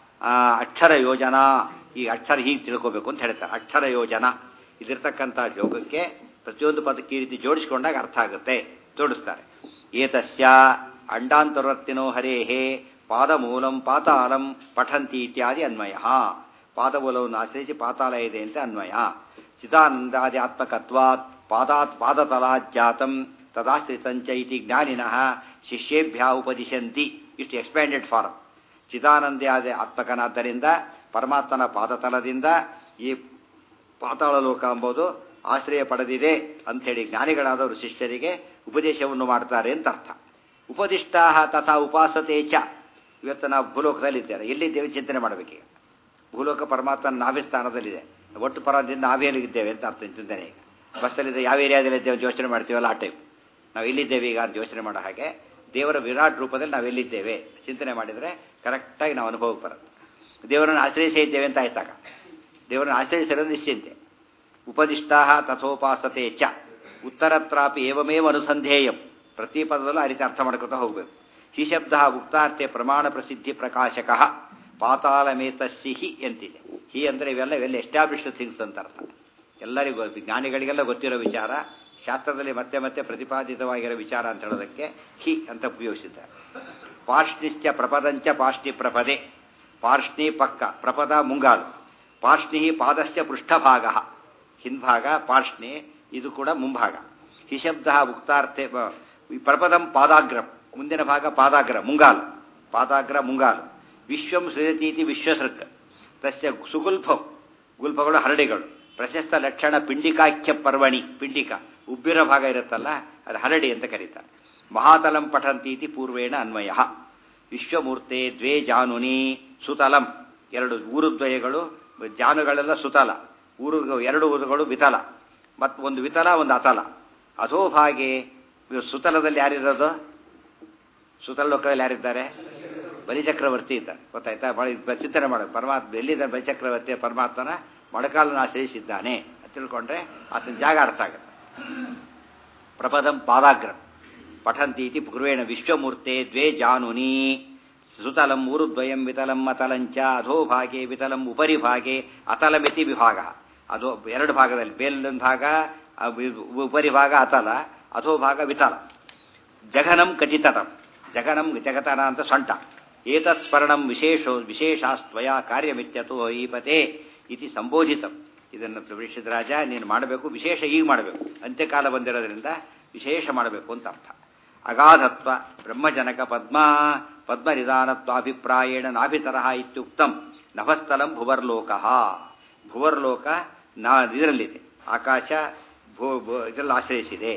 ಅಕ್ಷರ ಯೋಜನಾ, ಈ ಅಕ್ಷರ ಹೀಗೆ ತಿಳ್ಕೋಬೇಕು ಅಂತ ಹೇಳ್ತಾರೆ. ಅಕ್ಷರ ಯೋಜನಾ ಇದಿರ್ತಕ್ಕಂಥ ಯೋಗಕ್ಕೆ ಪ್ರತಿಯೊಂದು ಪದಕ್ಕೆ ಈ ರೀತಿ ಜೋಡಿಸಿಕೊಂಡಾಗ ಅರ್ಥ ಆಗುತ್ತೆ, ಜೋಡಿಸ್ತಾರೆ. ಏತಸ್ಯ ಅಂಡಾಂತರವರ್ತಿನೋ ಹರೇಹೇ ಪಾದಮೂಲಂ ಪಾತಾಳಂ ಪಠಂತಿ ಇತ್ಯಾದಿ ಅನ್ವಯ. ಪಾದಮೂಲವನ್ನು ಆಶ್ರಯಿಸಿ ಪಾತಾಳ ಇದೆ ಅಂತ ಅನ್ವಯ. ಚಿದಾನಂದಾದಿ ಆತ್ಮಕತ್ವಾತ್ ಪಾದಾತ್ ಪಾದತಲಾಜ್ಜಾತಂ ತದಾಶ್ರಿತಂಚ ಇತಿ ಜ್ಞಾನಿನಃ ಶಿಷ್ಯೇಭ್ಯ ಉಪದಿಶಂತಿ. ಇಷ್ಟು ಎಕ್ಸ್ಪ್ಯಾಂಡೆಡ್ ಫಾರ್ಮ್. ಚಿದಾನಂದಾದಿ ಆತ್ಮಕನಾದ್ದರಿಂದ ಪರಮಾತ್ಮನ ಪಾದತಲದಿಂದ ಈ ಪಾತಾಳ ಲೋಕ ಎಂಬುದು ಆಶ್ರಯ ಪಡೆದಿದೆ ಅಂಥೇಳಿ ಜ್ಞಾನಿಗಳಾದವರು ಶಿಷ್ಯರಿಗೆ ಉಪದೇಶವನ್ನು ಮಾಡ್ತಾರೆ ಅಂತ ಅರ್ಥ. ಉಪದಿಷ್ಟಾ ತಥಾ ಉಪಾಸತೆ ಚ. ಇವತ್ತು ನಾವು ಭೂಲೋಕದಲ್ಲಿದ್ದೇವೆ, ಎಲ್ಲಿದ್ದೇವೆ ಚಿಂತನೆ ಮಾಡಬೇಕೀಗ. ಭೂಲೋಕ ಪರಮಾತ್ಮನ ನಾಭಿಸ್ಥಾನದಲ್ಲಿದೆ, ಒಟ್ಟು ಪರದಿಂದ ನಾಭಿಯಲ್ಲಿದ್ದೇವೆ ಅಂತ ಅರ್ಥ ಚಿಂತನೆ. ಈಗ ಬಸ್ಸಲ್ಲಿದ್ದರೆ ಯಾವ ಏರಿಯಾದಲ್ಲಿದ್ದೇವೆ ಯೋಚನೆ ಮಾಡ್ತೀವಲ್ಲ, ಆ ಟೈಪ್ ನಾವು ಎಲ್ಲಿದ್ದೇವೆ ಈಗ ಅಂತ ಯೋಚನೆ ಮಾಡೋ ಹಾಗೆ ದೇವರ ವಿರಾಟ್ ರೂಪದಲ್ಲಿ ನಾವು ಎಲ್ಲಿದ್ದೇವೆ ಚಿಂತನೆ ಮಾಡಿದರೆ ಕರೆಕ್ಟಾಗಿ ನಾವು ಅನುಭವಕ್ಕೆ ಬರುತ್ತೆ. ದೇವರನ್ನು ಆಶ್ರಯಿಸೇ ಇದ್ದೇವೆ ಅಂತ ಆಯ್ತಾಗ ದೇವರನ್ನು ಆಶ್ರಯಿಸಿರೋದು ನಿಶ್ಚಿಂತೆ. ಉಪದಿಷ್ಟಾ ತಥೋಪಾಸತೆ ಚ ಉತ್ತರತ್ರಾಪಿ ಏವಮೇವ ಅನುಸಂಧೇಯಂ. ಪ್ರತಿ ಪದದಲ್ಲೂ ಆ ರೀತಿ ಅರ್ಥ ಮಾಡ್ಕೊತಾ ಹೋಗಬೇಕು. ಹಿ ಶಬ್ದ ಉಕ್ತಾರ್ಥೆ ಪ್ರಮಾಣ ಪ್ರಸಿದ್ಧಿ ಪ್ರಕಾಶಕ ಪಾತಾಳಮೇತಸ್ಸಿ ಹಿ ಎಂತಿದೆ. ಹಿ ಅಂದರೆ ಇವೆಲ್ಲ ಇವೆಲ್ಲ ಎಸ್ಟಾಬ್ಲಿಷ್ಡ್ ಥಿಂಗ್ಸ್ ಅಂತ ಅರ್ಥ. ಎಲ್ಲರಿಗೂ ಜ್ಞಾನಿಗಳಿಗೆಲ್ಲ ಗೊತ್ತಿರೋ ವಿಚಾರ, ಶಾಸ್ತ್ರದಲ್ಲಿ ಮತ್ತೆ ಮತ್ತೆ ಪ್ರತಿಪಾದಿತವಾಗಿರೋ ವಿಚಾರ ಅಂತ ಹೇಳೋದಕ್ಕೆ ಹಿ ಅಂತ ಉಪಯೋಗಿಸಿದ್ದಾರೆ. ಪಾರ್ಷ್ಣಿಶ್ಚ ಪ್ರಪದಂಚ ಪಾರ್ಷ್ಣಿ ಪ್ರಪದೆ. ಪಾರ್ಷ್ಣಿ ಪಕ್ಕ, ಪ್ರಪದ ಮುಂಗಾಲು. ಪಾರ್ಷ್ಣಿ ಪಾದಸ್ಯ ಪೃಷ್ಠಭಾಗ, ಹಿಂಭಾಗ ಪಾರ್ಷ್ಣಿ, ಇದು ಕೂಡ ಮುಂಭಾಗ. ಹಿ ಶಬ್ದ ಉಕ್ತಾರ್ಥೆ ಪ್ರಪದಂ ಪಾದಾಗ್ರಂ, ಮುಂದಿನ ಭಾಗ ಪಾದಾಗ್ರ ಮುಂಗಾಲು, ಪಾದಾಗ್ರ ಮುಂಗಾಲು. ವಿಶ್ವಂ ಸೃಜತೀತಿ ವಿಶ್ವಸೃಕ್ ತಸ್ಯ ಸುಗುಲ್ಫಂ, ಗುಲ್ಫಗಳು ಹರಡಿಗಳು. ಪ್ರಶಸ್ತ ಲಕ್ಷಣ ಪಿಂಡಿಕಾಖ್ಯ ಪರ್ವಣಿ, ಪಿಂಡಿಕ ಉಬ್ಬಿರೋ ಭಾಗ ಇರುತ್ತಲ್ಲ ಅದು ಹರಡಿ ಅಂತ ಕರೀತಾರೆ. ಮಹಾತಲಂ ಪಠಂತೀತಿ ಪೂರ್ವೇಣ ಅನ್ವಯ. ವಿಶ್ವಮೂರ್ತೆ ದ್ವೇ ಜಾನುನಿ ಸುತಲಂ, ಎರಡು ಊರುದ್ವಯಗಳು, ಜಾನುಗಳೆಲ್ಲ ಸುತಲ, ಊರು ಎರಡು ಊರುಗಳು ವಿತಲ, ಮತ್ತು ಒಂದು ವಿತಲ ಒಂದು ಅತಲ. ಅಧೋಭಾಗೆ ಸುತಲದಲ್ಲಿ ಯಾರಿರೋದು? ಸುತಲ ಲೋಕದಲ್ಲಿ ಯಾರಿದ್ದಾರೆ? ಬಲಿಚಕ್ರವರ್ತಿ ಇದ್ದಾರೆ, ಗೊತ್ತಾಯ್ತಾ? ಚಿಂತನೆ ಮಾಡೋದು ಪರಮಾತ್ಮ ಎಲ್ಲಿದ್ದಾರೆ? ಬಲಿಚಕ್ರವರ್ತಿಯ ಪರಮಾತ್ಮನ ಮೊಣಕಾಲನ್ನು ಆಶ್ರಯಿಸಿದ್ದಾನೆ ಅಂತ ತಿಳ್ಕೊಂಡ್ರೆ ಆತನ ಜಾಗ ಅರ್ಥ ಆಗುತ್ತೆ. ಪ್ರಪದಂ ಪಾದಾಗ್ರ ಪಠಂತೀತಿ ಪೂರ್ವೇಣ ವಿಶ್ವಮೂರ್ತೆ ದ್ವೇ ಜಾನುನಿ ಸುತಲಂ ಊರುದ್ವಯಂ ವಿತಲಂ ಅತಲಂಚ ಅಧೋಭಾಗೆ ವಿತಲಂ ಉಪರಿ ಭಾಗೆ ಅತಲಮಿತಿ ವಿಭಾಗ. ಅದು ಎರಡು ಭಾಗದಲ್ಲಿ, ಬೇಲಿನ ಭಾಗ ಉಪರಿ ಭಾಗ ಅತಲ, ಅಧೋಭಾಗ ವಿತಲ. ಜಘನಂ ಕಟಿತಟಂ, ಜಘನಂ ಜಗತನ ಅಂತ ಸೊಂಟ. ಏತತ್ ಸ್ಮರಣಂ ವಿಶೇಷೋ ವಿಶೇಷಾಸ್ತ್ವಯ ಕಾರ್ಯಮಿತ್ಯತೋ ಈಪತೆ ಇತಿ ಸಂಬೋಧಿತಂ. ಇದನ್ನು ಪರೀಕ್ಷಿತ ರಾಜ ನೀನು ಮಾಡಬೇಕು, ವಿಶೇಷ ಈಗ ಮಾಡಬೇಕು, ಅಂತ್ಯಕಾಲ ಬಂದಿರೋದ್ರಿಂದ ವಿಶೇಷ ಮಾಡಬೇಕು ಅಂತ ಅರ್ಥ. ಅಗಾಧತ್ವ ಬ್ರಹ್ಮಜನಕ ಪದ್ಮ ಪದ್ಮನಿಧಾನತ್ವಾಭಿಪ್ರಾಯೇಣ ನಾಭಿಸರಹ ಇತ್ಯುಕ್ತಂ. ನಭಸ್ಥಲಂ ಭುವರ್ಲೋಕ. ಭುವರ್ಲೋಕ ನಾ ಇದರಲ್ಲಿದೆ, ಆಕಾಶ ಭೂ ಇದರಲ್ಲಿ ಆಶ್ರಯಿಸಿದೆ.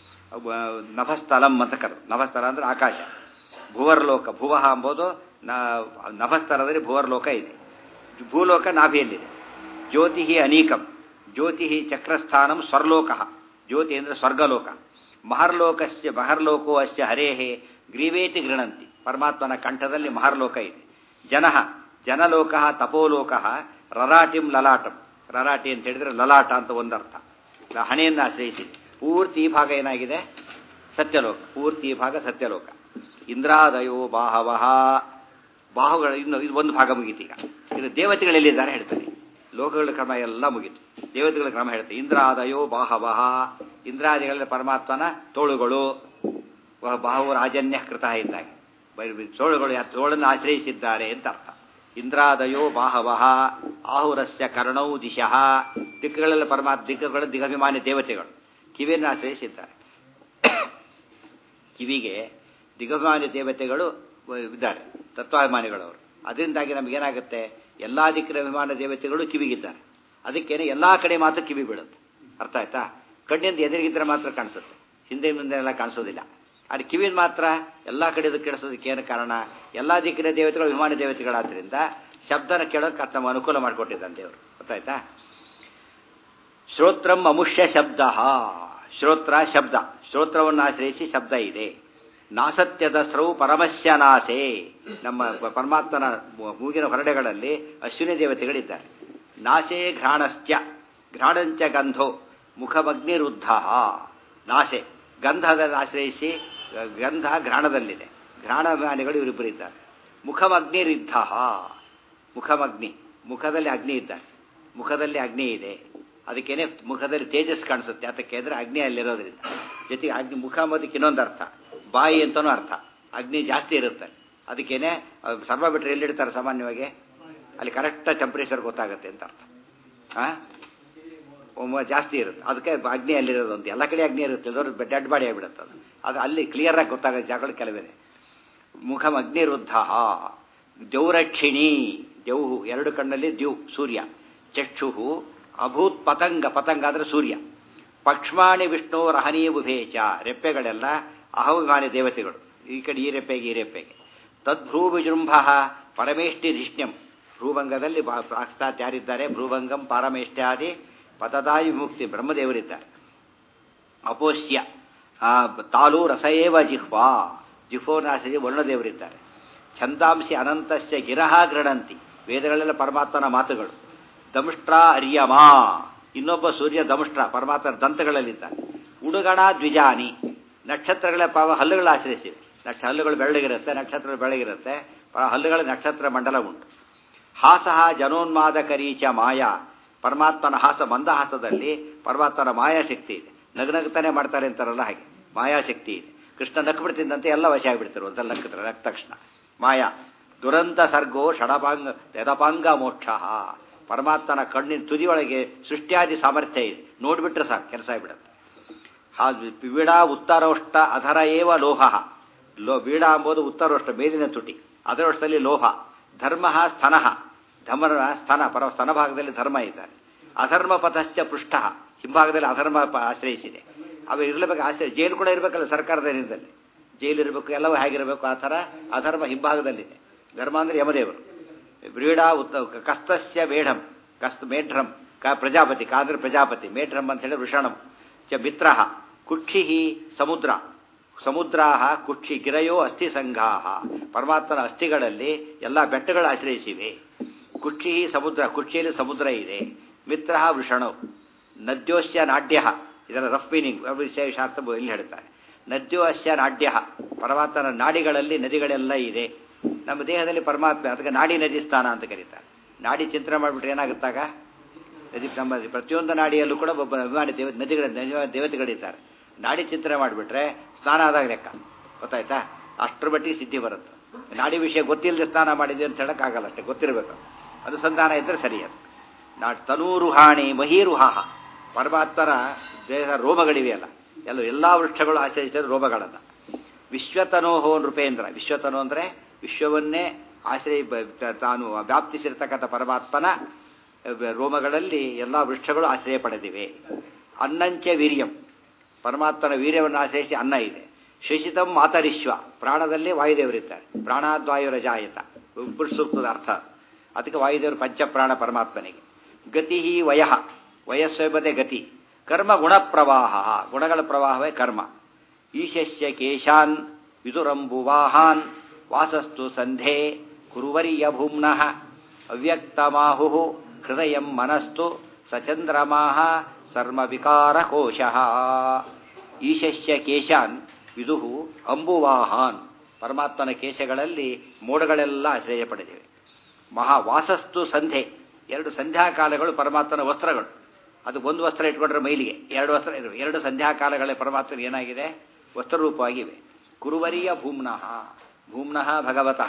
ನಭಸ್ಥಲಂ ಅಂತ ಕರೆದು, ನಭಸ್ಥಲ ಅಂದರೆ ಆಕಾಶ. ಭುವರ್ಲೋಕ, ಭುವಃ ಎಂಬುದು ನಭಸ್ಥಲದಲ್ಲಿ ಭುವರ್ಲೋಕ ಇದೆ. ಭೂಲೋಕ ನಾಭಿಯಲ್ಲಿದೆ. ಜ್ಯೋತಿ ಅನೀಕಂ, ಜ್ಯೋತಿ ಚಕ್ರಸ್ಥಾನಂ ಸ್ವರ್ಲೋಕ. ಜ್ಯೋತಿ ಅಂದರೆ ಸ್ವರ್ಗಲೋಕ. ಮಹರ್ಲೋಕಸ್ಯ ಮಹರ್ಲೋಕೋ ಅಸ್ಯ ಹರೇಹೇ ಗ್ರೀವೇತಿ ಗೃಣಂತಿ. ಪರಮಾತ್ಮನ ಕಂಠದಲ್ಲಿ ಮಹರ್ಲೋಕ ಇದೆ. ಜನಃ ಜನಲೋಕ ತಪೋಲೋಕ ರರಾಟಿಂ ಲಲಾಟಂ. ರರಾಟಿ ಅಂತ ಹೇಳಿದ್ರೆ ಲಲಾಟ ಅಂತ ಒಂದರ್ಥ. ಹಣೆಯನ್ನು ಆಶ್ರಯಿಸಿದೆ. ಪೂರ್ತಿ ಈ ಭಾಗ ಏನಾಗಿದೆ? ಸತ್ಯಲೋಕ. ಪೂರ್ತಿ ಈ ಭಾಗ ಸತ್ಯಲೋಕ. ಇಂದ್ರಾದಯೋ ಬಾಹವಃ, ಬಾಹುಗಳು ಇನ್ನು ಇದು ಒಂದು ಭಾಗ ಮುಗೀತೀಗ. ಇದು ದೇವತೆಗಳೆಲ್ಲಿದ್ದಾರೆ ಹೇಳ್ತಾರೆ. ಲೋಕಗಳ ಕ್ರಮ ಎಲ್ಲ ಮುಗೀತು, ದೇವತೆಗಳ ಕ್ರಮ ಹೇಳ್ತಾರೆ. ಇಂದ್ರಾದಯೋ ಬಾಹವಃ, ಇಂದ್ರಾದಿಗಳಲ್ಲಿ ಪರಮಾತ್ಮನ ತೋಳುಗಳು. ಬಾಹು ರಾಜನ್ಯ ಕೃತ ಇದ್ದಾಗೆ ತೋಳುಗಳು ತೋಳನ್ನು ಆಶ್ರಯಿಸಿದ್ದಾರೆ ಅಂತ ಅರ್ಥ. ಇಂದ್ರಾದಯೋ ಬಾಹವಃ ಆಹುರಸ್ಯ ಕರ್ಣೌ ದಿಶಃ. ದಿಕ್ಕುಗಳೆಲ್ಲ ಪರಮಾತ್ಮ ದಿಕ್ಕುಗಳು ದಿಗಭಿಮಾನಿ ದೇವತೆಗಳು ಕಿವಿಯನ್ನು ಆಶ್ರಯಿಸಿದ್ದಾರೆ. ಕಿವಿಗೆ ದಿಗಭಿಮಾನಿ ದೇವತೆಗಳು ಇದ್ದಾರೆ, ತತ್ವಾಭಿಮಾನಿಗಳವರು. ಅದರಿಂದಾಗಿ ನಮಗೇನಾಗುತ್ತೆ, ಎಲ್ಲ ದಿಕ್ಕಿನ ಅಭಿಮಾನ ದೇವತೆಗಳು ಕಿವಿಗಿದ್ದಾರೆ. ಅದಕ್ಕೇನೆ ಎಲ್ಲ ಕಡೆ ಮಾತ್ರ ಕಿವಿ ಬೀಳುತ್ತೆ. ಅರ್ಥ ಆಯ್ತಾ? ಕಣ್ಣಿಂದ ಎದುರಿಗಿದ್ರೆ ಮಾತ್ರ ಕಾಣಿಸುತ್ತೆ, ಹಿಂದೆ ಮುಂದೆ ಎಲ್ಲ ಕಾಣಿಸೋದಿಲ್ಲ. ಆದರೆ ಕಿವಿನ ಮಾತ್ರ ಎಲ್ಲ ಕಡೆ ಕೇಳಿಸೋದಕ್ಕೆ ಏನು ಕಾರಣ? ಎಲ್ಲ ದಿಕ್ಕಿನ ದೇವತೆಗಳು ಅಭಿಮಾನಿ ದೇವತೆಗಳಾದ್ರಿಂದ ಶಬ್ದನ ಕೇಳೋಕೆ ತಮ್ಮ ಅನುಕೂಲ ಮಾಡಿಕೊಟ್ಟಿದ್ದಾನೆ ದೇವರು. ಗೊತ್ತಾಯ್ತಾ? ಶ್ರೋತ್ರಂ ಅಮುಷ್ಯ ಶಬ್ದ. ಶ್ರೋತ್ರ ಶಬ್ದ, ಶ್ರೋತ್ರವನ್ನು ಆಶ್ರಯಿಸಿ ಶಬ್ದ ಇದೆ. ನಾಸತ್ಯದ ಸ್ರೌ ಪರಮಸ್ಯ ನಾಸೆ. ನಮ್ಮ ಪರಮಾತ್ಮನ ಮೂಗಿನ ಹೊರಡೆಗಳಲ್ಲಿ ಅಶ್ವಿನಿ ದೇವತೆಗಳಿದ್ದಾರೆ. ನಾಶೇ ಘ್ರಾಣಶ್ಚ, ಘ್ರಾಣಂಚ ಗಂಧೋ ಮುಖಭಗ್ನಿರುದ್ಧ. ನಾಶೆ ಗಂಧದ ಆಶ್ರಯಿಸಿ ಗಂಧ ಘ್ರಾಣದಲ್ಲಿದೆ. ಘ್ರಾಣಾಭಿಮಾನಿಗಳು ಇವರಿಬ್ಬರು ಇದ್ದಾರೆ. ಮುಖಮಗ್ನಿರಿದ್ಧ, ಮುಖಮಗ್ನಿ, ಮುಖದಲ್ಲಿ ಅಗ್ನಿ ಇದ್ದಾನೆ. ಮುಖದಲ್ಲಿ ಅಗ್ನಿ ಇದೆ, ಅದಕ್ಕೇನೆ ಮುಖದಲ್ಲಿ ತೇಜಸ್ ಕಾಣಿಸುತ್ತೆ. ಅದಕ್ಕೆ ಅಂದರೆ ಅಗ್ನಿ ಅಲ್ಲಿರೋದ್ರಿಂದ. ಜೊತೆಗೆ ಅಗ್ನಿ ಮುಖ ಅನ್ನೋದಕ್ಕೆ ಇನ್ನೊಂದು ಅರ್ಥ, ಬಾಯಿ ಅಂತನೂ ಅರ್ಥ. ಅಗ್ನಿ ಜಾಸ್ತಿ ಇರುತ್ತೆ, ಅದಕ್ಕೇನೆ ಸರ್ವ ಬಿಟ್ಟರೆ ಎಲ್ಲಿಡ್ತಾರೆ ಸಾಮಾನ್ಯವಾಗಿ, ಅಲ್ಲಿ ಕರೆಕ್ಟ್ ಟೆಂಪ್ರೇಚರ್ ಗೊತ್ತಾಗುತ್ತೆ ಅಂತ ಅರ್ಥ. ಹಾಂ, ಜಾಸ್ತಿ ಇರುತ್ತೆ, ಅದಕ್ಕೆ ಅಗ್ನಿ ಅಲ್ಲಿರೋದು ಅಂತ. ಎಲ್ಲ ಕಡೆ ಅಗ್ನಿ ಇರುತ್ತೆ, ದೊಡ್ಡ ಡೆಡ್ ಬಾಡಿ ಆಗಿಬಿಡುತ್ತೆ ಅದು. ಅದು ಅಲ್ಲಿ ಕ್ಲಿಯರಾಗಿ ಗೊತ್ತಾಗುತ್ತೆ ಜಾಗಗಳು ಕೆಲವೇನೆ. ಮುಖಂ ಅಗ್ನಿರುದ್ಧ, ದ್ಯೌರಕ್ಷಿಣಿ, ದ್ಯೌಹು ಎರಡು ಕಣ್ಣಲ್ಲಿ ದ್ಯು ಸೂರ್ಯ, ಚಕ್ಷುಹು ಅಭೂತ್ ಪತಂಗ, ಪತಂಗ ಅಂದರೆ ಸೂರ್ಯ, ಪಕ್ಷ್ಮಾಣಿ ವಿಷ್ಣು ರಹನೀಬುಭೇಚ, ರೆಪ್ಪೆಗಳೆಲ್ಲ ಅಹವಿಮಾನಿ ದೇವತೆಗಳು, ಈ ಕಡೆ ಈ ರೆಪ್ಪೆಗೆ ಈ ರೆಪ್ಪೆಗೆ. ತದ್ಭ್ರೂ ವಿಜೃಂಭ ಪರಮೇಷ್ಠಿ ಧಿಷ್ಣ್ಯಂ, ಭ್ರೂಭಂಗದಲ್ಲಿ ಸಾಕ್ಷಾತ್ ಯಾರಿದ್ದಾರೆ, ಭ್ರೂಭಂಗಂ ಪಾರಮೇಷ್ಠ್ಯಾದಿ ಪತದಾಯಿ ವಿಮುಕ್ತಿ ಬ್ರಹ್ಮದೇವರಿದ್ದಾರೆ. ಅಪೋಷ್ಯ ತಾಲೂ ರಸಯೇವ ಜಿಹ್ವಾ, ಜಿಹ್ವೋನಾಶಿ ವರ್ಣದೇವರಿದ್ದಾರೆ. ಛಂದಾಂಸಿ ಅನಂತಸ್ಯ ಗಿರಹ ಗೃಣಂತಿ, ವೇದಗಳೆಲ್ಲ ಪರಮಾತ್ಮನ ಮಾತುಗಳು. ದಂಷ್ಟ್ರ ಅರ್ಯಮಾ, ಇನ್ನೊಬ್ಬ ಸೂರ್ಯ ದಂಷ್ಟ್ರ, ಪರಮಾತ್ಮನ ದಂತಗಳಲ್ಲಿದ್ದಾನೆ. ಉಡುಗಣ ದ್ವಿಜಾನಿ, ನಕ್ಷತ್ರಗಳ ಪಾವ ಹಲ್ಲುಗಳು ಆಶ್ರಯಿಸಿವೆ. ನಕ್ಷ ಹಲ್ಲುಗಳು ಬೆಳ್ಳಗಿರುತ್ತೆ, ನಕ್ಷತ್ರಗಳು ಬೆಳಗಿರುತ್ತೆ, ಹಲ್ಲುಗಳ ನಕ್ಷತ್ರ ಮಂಡಲ ಉಂಟು. ಹಾಸಃ ಜನೋನ್ಮಾದಕರೀಚ ಮಾಯಾ, ಪರಮಾತ್ಮನ ಹಾಸ ಮಂದಹಾಸದಲ್ಲಿ ಪರಮಾತ್ಮನ ಮಾಯಾಶಕ್ತಿ ಇದೆ. ನಗನಗ್ತಾನೆ ಮಾಡ್ತಾರೆ ಅಂತಾರಲ್ಲ ಹಾಗೆ ಮಾಯಾಶಕ್ತಿ ಇದೆ. ಕೃಷ್ಣ ನಕ್ಬಿಡ್ತಿದ್ದಂತೆ ಎಲ್ಲ ವಶ ಆಗಿಬಿಡ್ತಾರೆ ಒಂದ್ಸಲ ನಕ್ಕಿದ್ರೆ ನಕ್ಕ ತಕ್ಷಣ. ಮಾಯಾ ದುರಂತ ಸರ್ಗೋ ಷಡಪಾಂಗ ಯದಪಾಂಗ ಮೋಕ್ಷ, ಪರಮಾತ್ಮನ ಕಣ್ಣಿನ ತುದಿಯೊಳಗೆ ಸೃಷ್ಟಿಯಾದಿ ಸಾಮರ್ಥ್ಯ ಇದೆ, ನೋಡ್ಬಿಟ್ರೆ ಸಾಕು ಕೆಲಸ ಆಗಿಬಿಡುತ್ತೆ. ಹಾ ವೀಣಾ ಉತ್ತರೋಷ್ಟ ಅಧರ ಏವ ಲೋಹ, ಲೋ ವೀಣಾ ಎಂಬುದು ಉತ್ತರೋಷ್ಟ ಮೇಲಿನ ತುಟಿ, ಅದರೋಷ್ಟದಲ್ಲಿ ಲೋಹ. ಧರ್ಮ ಸ್ತನ, ಧರ್ಮನ ಸ್ತನ ಪರ ಸ್ತನ ಭಾಗದಲ್ಲಿ ಧರ್ಮ ಇದ್ದಾರೆ. ಅಧರ್ಮ ಪಥಶ್ಚ ಪೃಷ್ಠ, ಹಿಂಭಾಗದಲ್ಲಿ ಅಧರ್ಮ ಆಶ್ರಯಿಸಿದೆ. ಅವು ಇರಲೇಬೇಕು ಆಶ್ರಯ, ಜೈಲು ಕೂಡ ಇರಬೇಕಲ್ಲ ಸರ್ಕಾರದ ಏನಿದ್ದಲ್ಲಿ, ಜೈಲು ಇರಬೇಕು, ಎಲ್ಲವೂ ಹೇಗಿರಬೇಕು ಆ ಥರ ಅಧರ್ಮ ಹಿಂಭಾಗದಲ್ಲಿದೆ. ಧರ್ಮ ಅಂದರೆ ಯಮದೇವರು. ವ್ರೀಡಾ ಉತ್ತ ಕಸ್ತಸ್ಯ ಮೇಢಂ, ಕಸ್ತ ಮೇಢ್ರಂ ಕ ಪ್ರಜಾಪತಿ, ಕಾಂದ್ರ ಪ್ರಜಾಪತಿ, ಮೇಢ್ರಂ ಅಂತ ಹೇಳಿ ವೃಷಣಂ ಚ ಮಿತ್ರ. ಕುಕ್ಷಿ ಸಮುದ್ರ, ಸಮುದ್ರಾ ಕುಕ್ಷಿ ಗಿರಯೋ ಅಸ್ಥಿ ಸಂಘಾ, ಪರಮಾತ್ಮನ ಅಸ್ಥಿಗಳಲ್ಲಿ ಎಲ್ಲ ಬೆಟ್ಟಗಳು ಆಶ್ರಯಿಸಿವೆ. ಕುಕ್ಷಿ ಸಮುದ್ರ, ಕುಕ್ಷಿಯಲ್ಲಿ ಸಮುದ್ರ ಇದೆ. ಮಿತ್ರ ವೃಷಣವು. ನದ್ಯೋಶ್ಯ ನಾಡ್ಯ, ಇದರ ರಫ್ ಮೀನಿಂಗ್ ವಿಷಯ ಶಾಸ್ತ್ರ ಇಲ್ಲಿ ಹೇಳ್ತಾರೆ. ನದ್ಯೋ ಅಶ್ಯ ನಾಡ್ಯ, ಪರಮಾತ್ಮನ ನಾಡಿಗಳಲ್ಲಿ ನದಿಗಳೆಲ್ಲ ಇದೆ. ನಮ್ಮ ದೇಹದಲ್ಲಿ ಪರಮಾತ್ಮ, ಅದಕ್ಕೆ ನಾಡಿ ನದಿ ಸ್ಥಾನ ಅಂತ ಕರೀತಾರೆ. ನಾಡಿ ಚಿಂತನೆ ಮಾಡಿಬಿಟ್ರೆ ಏನಾಗುತ್ತಾಗ, ನದಿ ನಮ್ಮ ಪ್ರತಿಯೊಂದು ನಾಡಿಯಲ್ಲೂ ಕೂಡ ಒಬ್ಬ ಅಭಿಮಾನಿ ದೇವ ನದಿಗಳ ದೇವತೆಗಳಿದ್ದಾರೆ. ನಾಡಿ ಚಿಂತನೆ ಮಾಡಿಬಿಟ್ರೆ ಸ್ನಾನ ಆದಾಗ ಲೆಕ್ಕ, ಗೊತ್ತಾಯ್ತಾ? ಅಷ್ಟರ ಮಟ್ಟಿಗೆ ಸಿದ್ಧಿ ಬರುತ್ತೆ. ನಾಡಿ ವಿಷಯ ಗೊತ್ತಿಲ್ಲದೆ ಸ್ನಾನ ಮಾಡಿದ್ವಿ ಅಂತ ಹೇಳೋಕ್ಕಾಗಲ್ಲ, ಅಷ್ಟೇ ಗೊತ್ತಿರಬೇಕು, ಅನುಸಂಧಾನ ಇದ್ದರೆ ಸರಿ. ಅದು ನಾ ತನೂರುಹಾಣಿ ಮಹೀರುಹಾಹ, ಪರಮಾತ್ಮರ ದೇಹ ರೋಮಗಳಿವೆಯಲ್ಲ, ಎಲ್ಲ ಎಲ್ಲ ವೃಕ್ಷಗಳು ಆಶ್ರಯಿಸಿದ ರೋಮಗಳನ್ನು. ವಿಶ್ವತನೋಹೋ ನೃಪೇಂದ್ರ, ವಿಶ್ವತನು ಅಂದರೆ ವಿಶ್ವವನ್ನೇ ಆಶ್ರಯ ತಾನು ವ್ಯಾಪ್ತಿಸಿರ್ತಕ್ಕಂಥ ಪರಮಾತ್ಮನ ರೋಮಗಳಲ್ಲಿ ಎಲ್ಲ ವೃಕ್ಷಗಳು ಆಶ್ರಯ ಪಡೆದಿವೆ. ಅನ್ನಂಚ ವೀರ್ಯಂ, ಪರಮಾತ್ಮನ ವೀರ್ಯವನ್ನು ಆಶ್ರಯಿಸಿ ಅನ್ನ ಇದೆ. ಶಶಿತಂ ಮಾತರಿಶ್ವ, ಪ್ರಾಣದಲ್ಲಿ ವಾಯುದೇವರಿದ್ದಾರೆ. ಪ್ರಾಣಾದ್ವಾಯುರ ಜಾಯತ ಪುರುಷ ಸೂಕ್ತದ ಅರ್ಥ. ಅದಕ್ಕೆ ವಾಯುದೇವರು ಪಂಚಪ್ರಾಣ ಪರಮಾತ್ಮನಿಗೆ. ಗತಿ ವಯಃ, ವಯಸ್ಸೆಂಬುದೇ ಗತಿ. ಕರ್ಮ ಗುಣಪ್ರವಾಹ, ಗುಣಗಳ ಪ್ರವಾಹವೇ ಕರ್ಮ. ಈಶಸ್ಯ ಕೇಶಾನ್ ವಿದುರಂಬುವಾಹಾನ್ ವಾಸಸ್ತು ಸಂಧೆ ಕುರುವರಿಯ ಭೂಮ್ನಃ ಅವ್ಯಕ್ತಮಾಹು ಹೃದಯಂ ಮನಸ್ತು ಸಚಂದ್ರಮಾಹ ಸರ್ಮ ವಿಕಾರ ಕೋಶಃ. ಈಶಸ್ಯ ಕೇಶಾನ್ ವಿದುಹು ಅಂಬುವಾಹಾನ್, ಪರಮಾತ್ಮನ ಕೇಶಗಳಲ್ಲಿ ಮೋಡಗಳೆಲ್ಲ ಆಶ್ರಯ ಪಡೆದಿವೆ. ಮಹಾವಾಸಸ್ತು ಸಂಧೆ, ಎರಡು ಸಂಧ್ಯಾಕಾಲಗಳು ಪರಮಾತ್ಮನ ವಸ್ತ್ರಗಳು. ಅದು ಒಂದು ವಸ್ತ್ರ ಇಟ್ಕೊಂಡ್ರೆ ಮೈಲಿಗೆ, ಎರಡು ವಸ್ತ್ರ ಇರುವೆ, ಎರಡು ಸಂಧ್ಯಾಕಾಲಗಳೇ ಪರಮಾತ್ಮನ ಏನಾಗಿದೆ, ವಸ್ತ್ರರೂಪವಾಗಿವೆ. ಕುರುವರಿಯ ಭೂಮ್ನಃ, ಭೂಮ್ನಃ ಭಗವತಃ.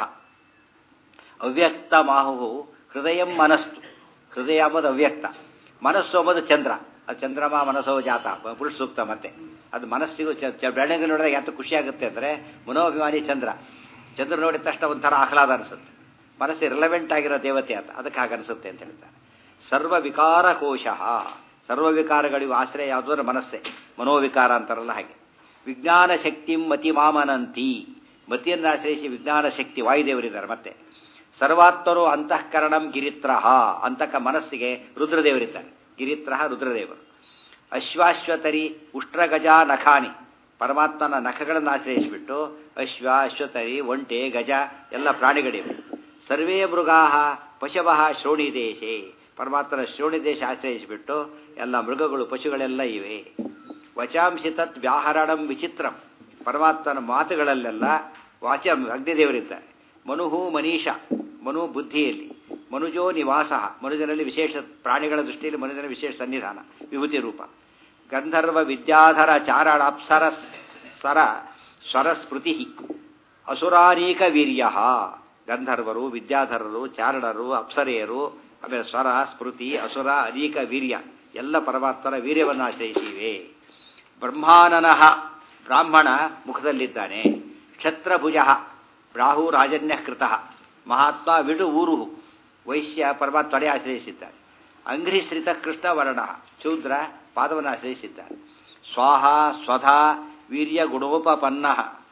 ಅವ್ಯಕ್ತ ಮಾಹು ಹೃದಯಂ ಮನಸ್ತು, ಹೃದಯ ಅಂಬುದು ಅವ್ಯಕ್ತ, ಮನಸ್ಸು ಅಂಬುದು ಚಂದ್ರ. ಅದು ಚಂದ್ರಮ ಮನಸ್ಸೋ ಜಾತ ಪುರುಷ ಸೂಕ್ತ. ಮತ್ತೆ ಅದು ಮನಸ್ಸಿಗೂ ಬೆಳಗ್ಗೆ ನೋಡಿದಾಗ ಯಾತ ಖುಷಿ ಆಗುತ್ತೆ ಅಂದರೆ, ಮನೋಭಿಮಾನಿ ಚಂದ್ರ. ಚಂದ್ರ ನೋಡಿದ ತಕ್ಷಣ ಒಂಥರ ಆಹ್ಲಾದ ಅನಿಸುತ್ತೆ. ಮನಸ್ಸು ರಿಲೆವೆಂಟ್ ಆಗಿರೋ ದೇವತೆ ಅಂತ, ಅದಕ್ಕೆ ಹಾಗೆ ಅನಿಸುತ್ತೆ ಅಂತ ಹೇಳ್ತಾರೆ. ಸರ್ವ ವಿಕಾರ ಕೋಶ, ಸರ್ವ ವಿಕಾರಗಳಿಗೂ ಆಶ್ರಯ ಯಾವುದು ಅಂದರೆ ಮನಸ್ಸೇ, ಮನೋವಿಕಾರ ಅಂತಾರಲ್ಲ ಹಾಗೆ. ವಿಜ್ಞಾನ ಶಕ್ತಿ ಮತಿ ಮಾಮನಂತಿ, ಮತಿಯನ್ನು ಆಶ್ರಯಿಸಿ ವಿಜ್ಞಾನ ಶಕ್ತಿ ವಾಯುದೇವರಿದ್ದಾರೆ. ಮತ್ತೆ ಸರ್ವಾತ್ಮರು ಅಂತಃಕರಣಂ ಗಿರಿತ್ರಹ, ಅಂತಕ ಮನಸ್ಸಿಗೆ ರುದ್ರದೇವರಿದ್ದಾರೆ. ಗಿರಿತ್ರಹ ರುದ್ರದೇವರು. ಅಶ್ವಾಶ್ವತರಿ ಉಷ್ಟ್ರಗಜ ನಖಾನಿ, ಪರಮಾತ್ಮನ ನಖಗಳನ್ನು ಆಶ್ರಯಿಸಿಬಿಟ್ಟು ಅಶ್ವ ಅಶ್ವತರಿ ಒಂಟೆ ಗಜ ಎಲ್ಲ ಪ್ರಾಣಿಗಳಿವೆ. ಸರ್ವೇ ಮೃಗಾ ಪಶವಃ ಶ್ರೋಣಿ ದೇಶೇ, ಪರಮಾತ್ಮನ ಶ್ರೋಣಿ ದೇಶ ಆಶ್ರಯಿಸಿಬಿಟ್ಟು ಎಲ್ಲ ಮೃಗಗಳು ಪಶುಗಳೆಲ್ಲ ಇವೆ. ವಚಾಂಸಿ ತತ್ ವ್ಯಾಹರಣಂ ವಿಚಿತ್ರಂ, ಪರಮಾತ್ಮನ ಮಾತುಗಳಲ್ಲೆಲ್ಲ ವಾಚ ಅಗ್ನಿದೇವರಿದ್ದಾರೆ. ಮನುಹು ಮನೀಷ, ಮನು ಬುದ್ಧಿಯಲ್ಲಿ, ಮನುಜೋ ನಿವಾಸ, ಮನುಜನಲ್ಲಿ ವಿಶೇಷ ಪ್ರಾಣಿಗಳ ದೃಷ್ಟಿಯಲ್ಲಿ ಮನುಜನ ವಿಶೇಷ ಸನ್ನಿಧಾನ ವಿಭೂತಿ ರೂಪ. ಗಂಧರ್ವ ವಿದ್ಯಾಧರ ಚಾರಣ ಅಪ್ಸರ ಸರ ಸ್ವರ ಸ್ಮೃತಿ ಅಸುರಾನೀಕ ವೀರ್ಯ. ಗಂಧರ್ವರು, ವಿದ್ಯಾಧರರು, ಚಾರಣರು, ಅಪ್ಸರೆಯರು, ಆಮೇಲೆ ಸ್ವರ, ಸ್ಮೃತಿ, ಅಸುರ, ಅನೇಕ ವೀರ್ಯ ಎಲ್ಲ ಪರಮಾತ್ಮನ ವೀರ್ಯವನ್ನು ಆಶ್ರಯಿಸಿವೆ. ಬ್ರಹ್ಮಾನನಃ, ಬ್ರಾಹ್ಮಣ ಮುಖದಲ್ಲಿದ್ದಾನೆ. ಕ್ಷತ್ರಭುಜ, ರಾಹು ರಾಜನ್ಯ ಕೃತ, ಮಹಾತ್ಮ ವಿಡು ಊರು, ವೈಶ್ಯ ಪರಮಾತ್ಮ ತೊಡೆ ಆಶ್ರಯಿಸಿದ್ದಾನೆ. ಅಂಘ್ರಿಶ್ರಿತ ಕೃಷ್ಣ ವರ್ಣ, ಶೂದ್ರ ಪಾದವನ್ನು ಆಶ್ರಯಿಸಿದ್ದಾನೆ. ಸ್ವಾಹ ಸ್ವಧಾ ವೀರ್ಯ ಗುಣೋಪಪನ್ನ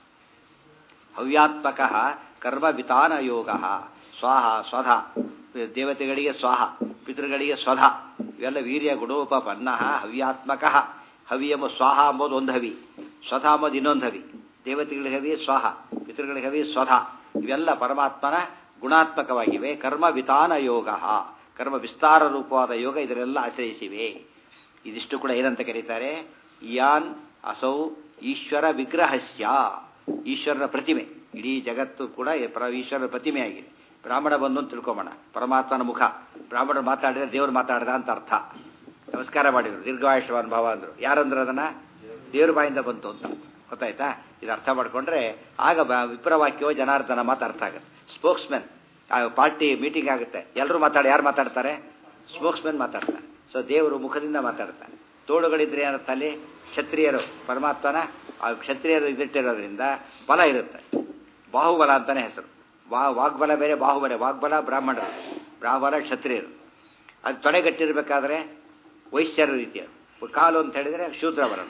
ಹವ್ಯಾತ್ಮಕ ಕರ್ಮ ವಿತಾನ ಯೋಗ. ಸ್ವಾಹ ಸ್ವಧ ದೇವತೆಗಳಿಗೆ ಸ್ವಾಹ, ಪಿತೃಗಳಿಗೆ ಸ್ವಧ, ಇವೆಲ್ಲ ವೀರ್ಯ ಗುಣೋಪಪನ್ನ ಹವ್ಯಾತ್ಮಕ. ಹವಿ ಎಂಬ ಸ್ವಾಹ ಎಂಬುದು ಒಂದು ಹವಿ, ಸ್ವಧ ಎಂಬುದು ಇನ್ನೊಂದು ಹವಿ. ದೇವತೆಗಳಿಗೆ ಹವಿ ಸ್ವಾಹ, ಪಿತೃಗಳಿಗೆ ಹವಿ ಸ್ವಧ. ಇವೆಲ್ಲ ಪರಮಾತ್ಮನ ಗುಣಾತ್ಮಕವಾಗಿವೆ. ಕರ್ಮ ವಿತಾನ ಯೋಗ, ಕರ್ಮ ವಿಸ್ತಾರ ರೂಪವಾದ ಯೋಗ ಇದರೆಲ್ಲ ಆಶ್ರಯಿಸಿವೆ. ಇದಿಷ್ಟು ಕೂಡ ಏನಂತ ಕರೀತಾರೆ? ಯಾನ್ ಅಸೌ ಈಶ್ವರ ವಿಗ್ರಹಸ್ಯ, ಈಶ್ವರನ ಪ್ರತಿಮೆ. ಇಡೀ ಜಗತ್ತು ಕೂಡ ಈಶ್ವರನ ಪ್ರತಿಮೆ ಆಗಿದೆ. ಬ್ರಾಹ್ಮಣ ಬಂದು ಅಂತ ತಿಳ್ಕೊಂಬೋಣ, ಪರಮಾತ್ಮನ ಮುಖ. ಬ್ರಾಹ್ಮಣರು ಮಾತಾಡಿದ್ರೆ ದೇವರು ಮಾತಾಡಿದ ಅಂತ ಅರ್ಥ. ನಮಸ್ಕಾರ ಮಾಡಿದ್ರು, ದೀರ್ಘಾಯುಷ್ಮಾನ್ ಭಾವ ಅಂದರು. ಯಾರಂದ್ರೆ ಅದನ್ನ ದೇವ್ರ ಬಾಯಿಂದ ಬಂತು ಅಂತ ಗೊತ್ತಾಯ್ತಾ? ಇದು ಅರ್ಥ ಮಾಡ್ಕೊಂಡ್ರೆ ಆಗ ವಿಪ್ರವಾಕ್ಯವೋ ಜನಾರ್ದನ ಮಾತು ಅರ್ಥ ಆಗುತ್ತೆ. ಸ್ಪೋಕ್ಸ್ಮೆನ್, ಪಾರ್ಟಿ ಮೀಟಿಂಗ್ ಆಗುತ್ತೆ, ಎಲ್ಲರೂ ಮಾತಾಡಿ, ಯಾರು ಮಾತಾಡ್ತಾರೆ? ಸ್ಪೋಕ್ಸ್ಮೆನ್ ಮಾತಾಡ್ತಾರೆ. ಸೊ ದೇವರು ಮುಖದಿಂದ ಮಾತಾಡ್ತಾನೆ. ತೋಳುಗಳಿದ್ರೆ ಏನರ್ಥ ಅಲ್ಲಿ? ಕ್ಷತ್ರಿಯರು, ಪರಮಾತ್ಮನ ಆ ಕ್ಷತ್ರಿಯರು ಇದಿಟ್ಟಿರೋದ್ರಿಂದ ಬಲ ಇರುತ್ತೆ. ಬಾಹುಬಲ ಅಂತಾನೆ ಹೆಸರು. ವಾ ವಾಗ್ಬಲ ಬೇರೆ, ಬಾಹುಬಲ. ವಾಗ್ಬಲ ಬ್ರಾಹ್ಮಣರು, ಬ್ರಾಹ್ಮಣ ಕ್ಷತ್ರಿಯರು. ಅದು ತೊಡೆಗಟ್ಟಿರ್ಬೇಕಾದ್ರೆ ವೈಶ್ಯರ ರೀತಿಯರು. ಕಾಲು ಅಂತ ಹೇಳಿದರೆ ಶೂದ್ರ ವರ್ಣ.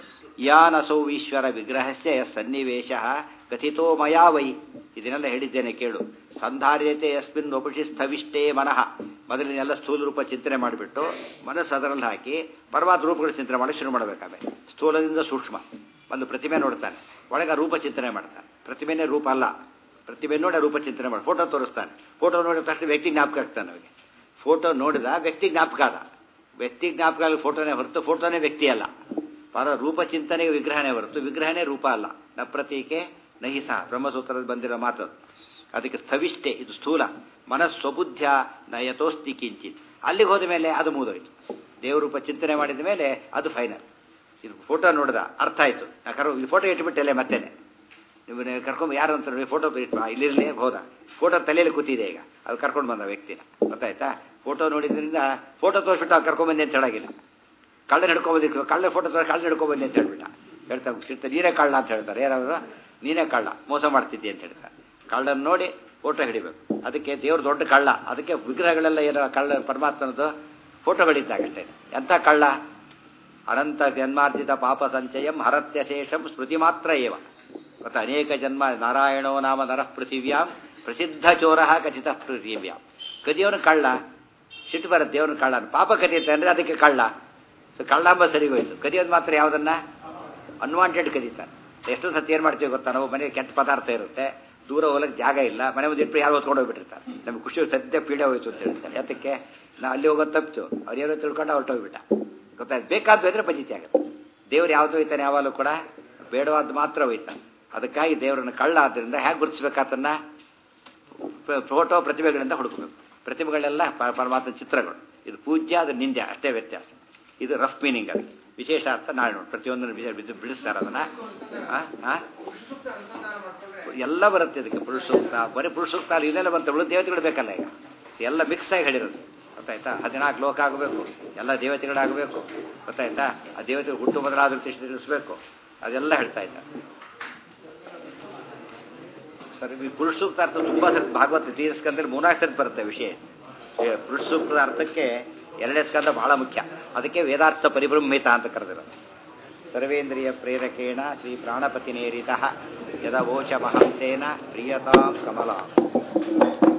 ಯಾನಸೌ ಈಶ್ವರ ವಿಗ್ರಹಸ್ಯ ಯ ಸನ್ನಿವೇಶ ಕಥಿತೋ ಮಯಾ ವೈ. ಇದನ್ನೆಲ್ಲ ಹೇಳಿದ್ದೇನೆ ಕೇಳು. ಸಂಧಾರ್ಯತೆ ಯಸ್ಮಿನ್ ಉಪಶಿ ಸ್ಥವಿಷ್ಟೇ ಮನಃ. ಮೊದಲಿನೆಲ್ಲ ಸ್ಥೂಲ ರೂಪ ಚಿಂತನೆ ಮಾಡಿಬಿಟ್ಟು ಮನಸ್ಸು ಅದರಲ್ಲಿ ಹಾಕಿ ಪರಮಾತ್ಮ ರೂಪಗಳು ಚಿಂತನೆ ಮಾಡಿ ಶುರು ಮಾಡಬೇಕಾದ್ರೆ ಸ್ಥೂಲದಿಂದ ಸೂಕ್ಷ್ಮ ಒಂದು ಪ್ರತಿಮೆ ನೋಡ್ತಾನೆ, ಒಳಗೆ ರೂಪ ಚಿಂತನೆ ಮಾಡ್ತಾನೆ. ಪ್ರತಿಮೆನೇ ರೂಪ ಅಲ್ಲ, ಪ್ರತಿಮೆ ನೋಡಿ ರೂಪ ಚಿಂತನೆ ಮಾಡಿ ಫೋಟೋ ತೋರಿಸ್ತಾನೆ. ಫೋಟೋ ನೋಡಿದ ತಕ್ಷಣ ವ್ಯಕ್ತಿ ಜ್ಞಾಪಕ ಆಗ್ತಾನೆ. ಅವನಿಗೆ ಫೋಟೋ ನೋಡಿದ ವ್ಯಕ್ತಿ ಜ್ಞಾಪಕ ಆದ. ವ್ಯಕ್ತಿ ಜ್ಞಾಪಕ ಆಗಿ ಫೋಟೋನೇ ಹೊರತು ಫೋಟೋನೇ ವ್ಯಕ್ತಿ ಅಲ್ಲ. ಪರ ರೂಪ ಚಿಂತನೆಗೆ ವಿಗ್ರಹನೇ ಹೊರತು ವಿಗ್ರಹನೇ ರೂಪ ಅಲ್ಲ. ನ ಪ್ರತೀಕೆ ನಹಿಸ ಬ್ರಹ್ಮಸೂತ್ರದ ಬಂದಿರೋ ಮಾತು. ಅದಕ್ಕೆ ಸ್ಥವಿಷ್ಟೆ, ಇದು ಸ್ಥೂಲ. ಮನಸ್ವಬುದ್ಧ ನಯತೋಸ್ತಿ ಕಿಂಚಿತ್. ಅಲ್ಲಿಗೆ ಹೋದ ಮೇಲೆ ಅದು ಮುಗಿದೋಯ್ತು. ದೇವರೂಪ ಚಿಂತನೆ ಮಾಡಿದ ಮೇಲೆ ಅದು ಫೈನಲ್. ಇದು ಫೋಟೋ ನೋಡಿದ ಅರ್ಥ ಆಯ್ತು. ಕರ್ ಇದು ಫೋಟೋ ಇಟ್ಬಿಟ್ಟಲ್ಲೇ ಮತ್ತೇನೆ ನೀವು ಕರ್ಕೊಂಡು ಯಾರು ಅಂತ ನೋಡಿ ಫೋಟೋ ಇಟ್ಟು ಇಲ್ಲಿರಲಿ ಹೋದ. ಫೋಟೋ ತಲೆಯಲ್ಲಿ ಕೂತಿದೆ ಈಗ, ಅದು ಕರ್ಕೊಂಡು ಬಂದ ವ್ಯಕ್ತಿನ. ಗೊತ್ತಾಯ್ತಾ? ಫೋಟೋ ನೋಡಿದ್ರಿಂದ ಫೋಟೋ ತೋರಿಸ್ಬಿಟ್ಟು ಅವ್ರು ಕರ್ಕೊಂಡ್ಬಂದಿ ಅಂತ ಹೇಳಾಗಿಲ್ಲ. ಕಳ್ಳ ಹಿಡ್ಕೊಂಬಂದಿತ್ತು, ಕಳ್ಳ ಫೋಟೋ ತೋರಿಸಿ ಕಳ್ಳ ಹಿಡ್ಕೊಂಬಂದಿ ಅಂತ ಹೇಳ್ಬಿಟ್ಟ. ಹೇಳ್ತಾ ಸಿಗ್ತಾ ನೀನೇ ಕಳ್ಳ ಅಂತ ಹೇಳ್ತಾರೆ. ಯಾರಾದ್ರು ನೀನೇ ಕಳ್ಳ, ಮೋಸ ಮಾಡ್ತಿದ್ದಿ ಅಂತ ಹೇಳ್ತಾರೆ. ಕಳ್ಳನ್ನು ನೋಡಿ ಫೋಟೋ ಹಿಡಿಬೇಕು. ಅದಕ್ಕೆ ದೇವ್ರು ದೊಡ್ಡ ಕಳ್ಳ. ಅದಕ್ಕೆ ವಿಗ್ರಹಗಳೆಲ್ಲ ಏನೋ ಕಳ್ಳ ಪರಮಾತ್ಮನದು ಫೋಟೋಗಳಿದ್ದಾಗಷ್ಟೇ. ಎಂಥ ಕಳ್ಳ? ಅನಂತ ಜನ್ಮಾರ್ಜಿತ ಪಾಪ ಸಂಚಯಂ ಹರತ್ಯ ಶೇಷಂ ಸ್ಮೃತಿ ಮಾತ್ರ ಏವ. ಮತ್ತು ಅನೇಕ ಜನ್ಮ ನಾರಾಯಣೋ ನಾಮ ನರಃ ಪೃಥಿವ್ಯಾಂ ಪ್ರಸಿದ್ಧ ಚೋರ ಖಚಿತ ಪೃಥಿವ್ಯಾಂ. ಕದಿಯವನು ಕಳ್ಳ, ಸಿಟ್ಟು ಬರುತ್ತೆ ದೇವನ ಕಳ್ಳ. ಪಾಪ ಕದೀತೆ ಅಂದರೆ ಅದಕ್ಕೆ ಕಳ್ಳ. ಸೊ ಕಳ್ಳ ಎಂಬ ಸರಿಗೋಯ್ತು. ಕದಿಯೋದು ಮಾತ್ರ ಯಾವುದನ್ನ? ಅನ್ವಾಂಟೆಡ್ ಕದೀತಾನೆ. ಎಷ್ಟೋ ಸತಿ ಏನು ಮಾಡ್ತೀವಿ ಗೊತ್ತಾ? ನಾವು ಮನೆಗೆ ಕೆಟ್ಟ ಪದಾರ್ಥ ಇರುತ್ತೆ, ದೂರ ಹೋಗಕ್ಕೆ ಜಾಗ ಇಲ್ಲ, ಮನೆ ಮುಂದೆ ಇಟ್ಟು ಯಾರು ಹೊತ್ಕೊಂಡು ಹೋಗ್ಬಿಟ್ಟಿರ್ತಾರೆ. ನಮ್ಗೆ ಖುಷಿ ಸದ್ಯ ಪೀಡೆ ಹೋಯ್ತು ಅಂತ ಹೇಳ್ತಾರೆ. ಯಾತಕ್ಕೆ? ನಾ ಅಲ್ಲಿ ಹೋಗೋದು ತಪ್ಪಿತು, ಅವ್ರು ಏನೋ ತಿಳ್ಕೊಂಡು ಹೊರಟೋಗ್ಬಿಟ್ಟ. ಗೊತ್ತಾಯ್ತು? ಬೇಕಾದ್ದು ಹೋಯ್ತಾರೆ ಪಂಜಿತಿ ಆಗುತ್ತೆ. ದೇವ್ರು ಯಾವುದು ಹೋಯ್ತಾನೆ ಯಾವಾಗಲೂ ಕೂಡ ಬೇಡವಾದ್ದು ಮಾತ್ರ ಹೋಯ್ತಾನೆ. ಅದಕ್ಕಾಗಿ ದೇವರನ್ನು ಕಳ್ಳ ಆದ್ದರಿಂದ ಹೇಗೆ ಗುರುತಿಸ್ಬೇಕಾತನ್ನ? ಫೋಟೋ ಪ್ರತಿಭೆಗಳಿಂದ ಹುಡುಕಬೇಕು. ಪ್ರತಿಭೆಗಳೆಲ್ಲ ಪರಮಾತ್ಮ ಚಿತ್ರಗಳು. ಇದು ಪೂಜ್ಯ, ಅದು ನಿಂದ್ಯ, ಅಷ್ಟೇ ವ್ಯತ್ಯಾಸ. ಇದು ರಫ್ ಮೀನಿಂಗ್. ಅದು ವಿಶೇಷ ಅರ್ಥ ನಾಳೆ ನೋಡಿ ಪ್ರತಿಯೊಂದನ್ನು ವಿಶೇಷ ಬಿದ್ದು ಬಿಡಿಸ್ತಾರೆ ಅದನ್ನ. ಎಲ್ಲ ಬರುತ್ತೆ ಇದಕ್ಕೆ. ಪುರುಷೋಕ್ತ, ಬರೀ ಪುರುಷೋಕ್ತ ಅಲ್ಲಿ ಇದೆಲ್ಲ ಬಂತ ದೇವತೆಗಳು ಬೇಕಲ್ಲ ಈಗ. ಎಲ್ಲ ಮಿಕ್ಸ್ ಆಗಿ ಹೇಳಿರೋದು. ಗೊತ್ತಾಯ್ತಾ? ಹದಿನಾಲ್ಕು ಲೋಕ ಆಗಬೇಕು, ಎಲ್ಲ ದೇವತೆಗಳಾಗಬೇಕು. ಗೊತ್ತಾಯ್ತಾ? ಆ ದೇವತೆಗಳು ಹುಟ್ಟು ಬದಲಾದ್ರೂ ತಿಳಿಸಬೇಕು. ಅದೆಲ್ಲ ಹೇಳ್ತಾ ಇದ್ದಾರೆ. ಸರಿ, ಈ ಪುರುಷ ಸೂಕ್ತ ಅರ್ಥ ತುಂಬಾ ಸರಿ ಭಾಗವತ ತೀರ ಸ್ಕಂದಲ್ಲಿ ಮೂರ್ನಾಲ್ಕು ಸರಿ ಬರುತ್ತೆ ವಿಷಯ. ಪುರುಷ ಸೂಕ್ತದ ಅರ್ಥಕ್ಕೆ ಎರಡನೇ ಸ್ಕಂದ ಬಹಳ ಮುಖ್ಯ. ಅದಕ್ಕೆ ವೇದಾರ್ಥ ಪರಿಬ್ರಹ್ಮಿತ ಅಂತ ಕರೆದಿರೋದು. ಸರ್ವೇಂದ್ರಿಯ ಪ್ರೇರಕೇಣ ಶ್ರೀ ಪ್ರಾಣಪತಿ ನೇರಿತ ಯದವೋಚ ಮಹಂತೇನ ಪ್ರಿಯತಾಂ ಕಮಲಾ.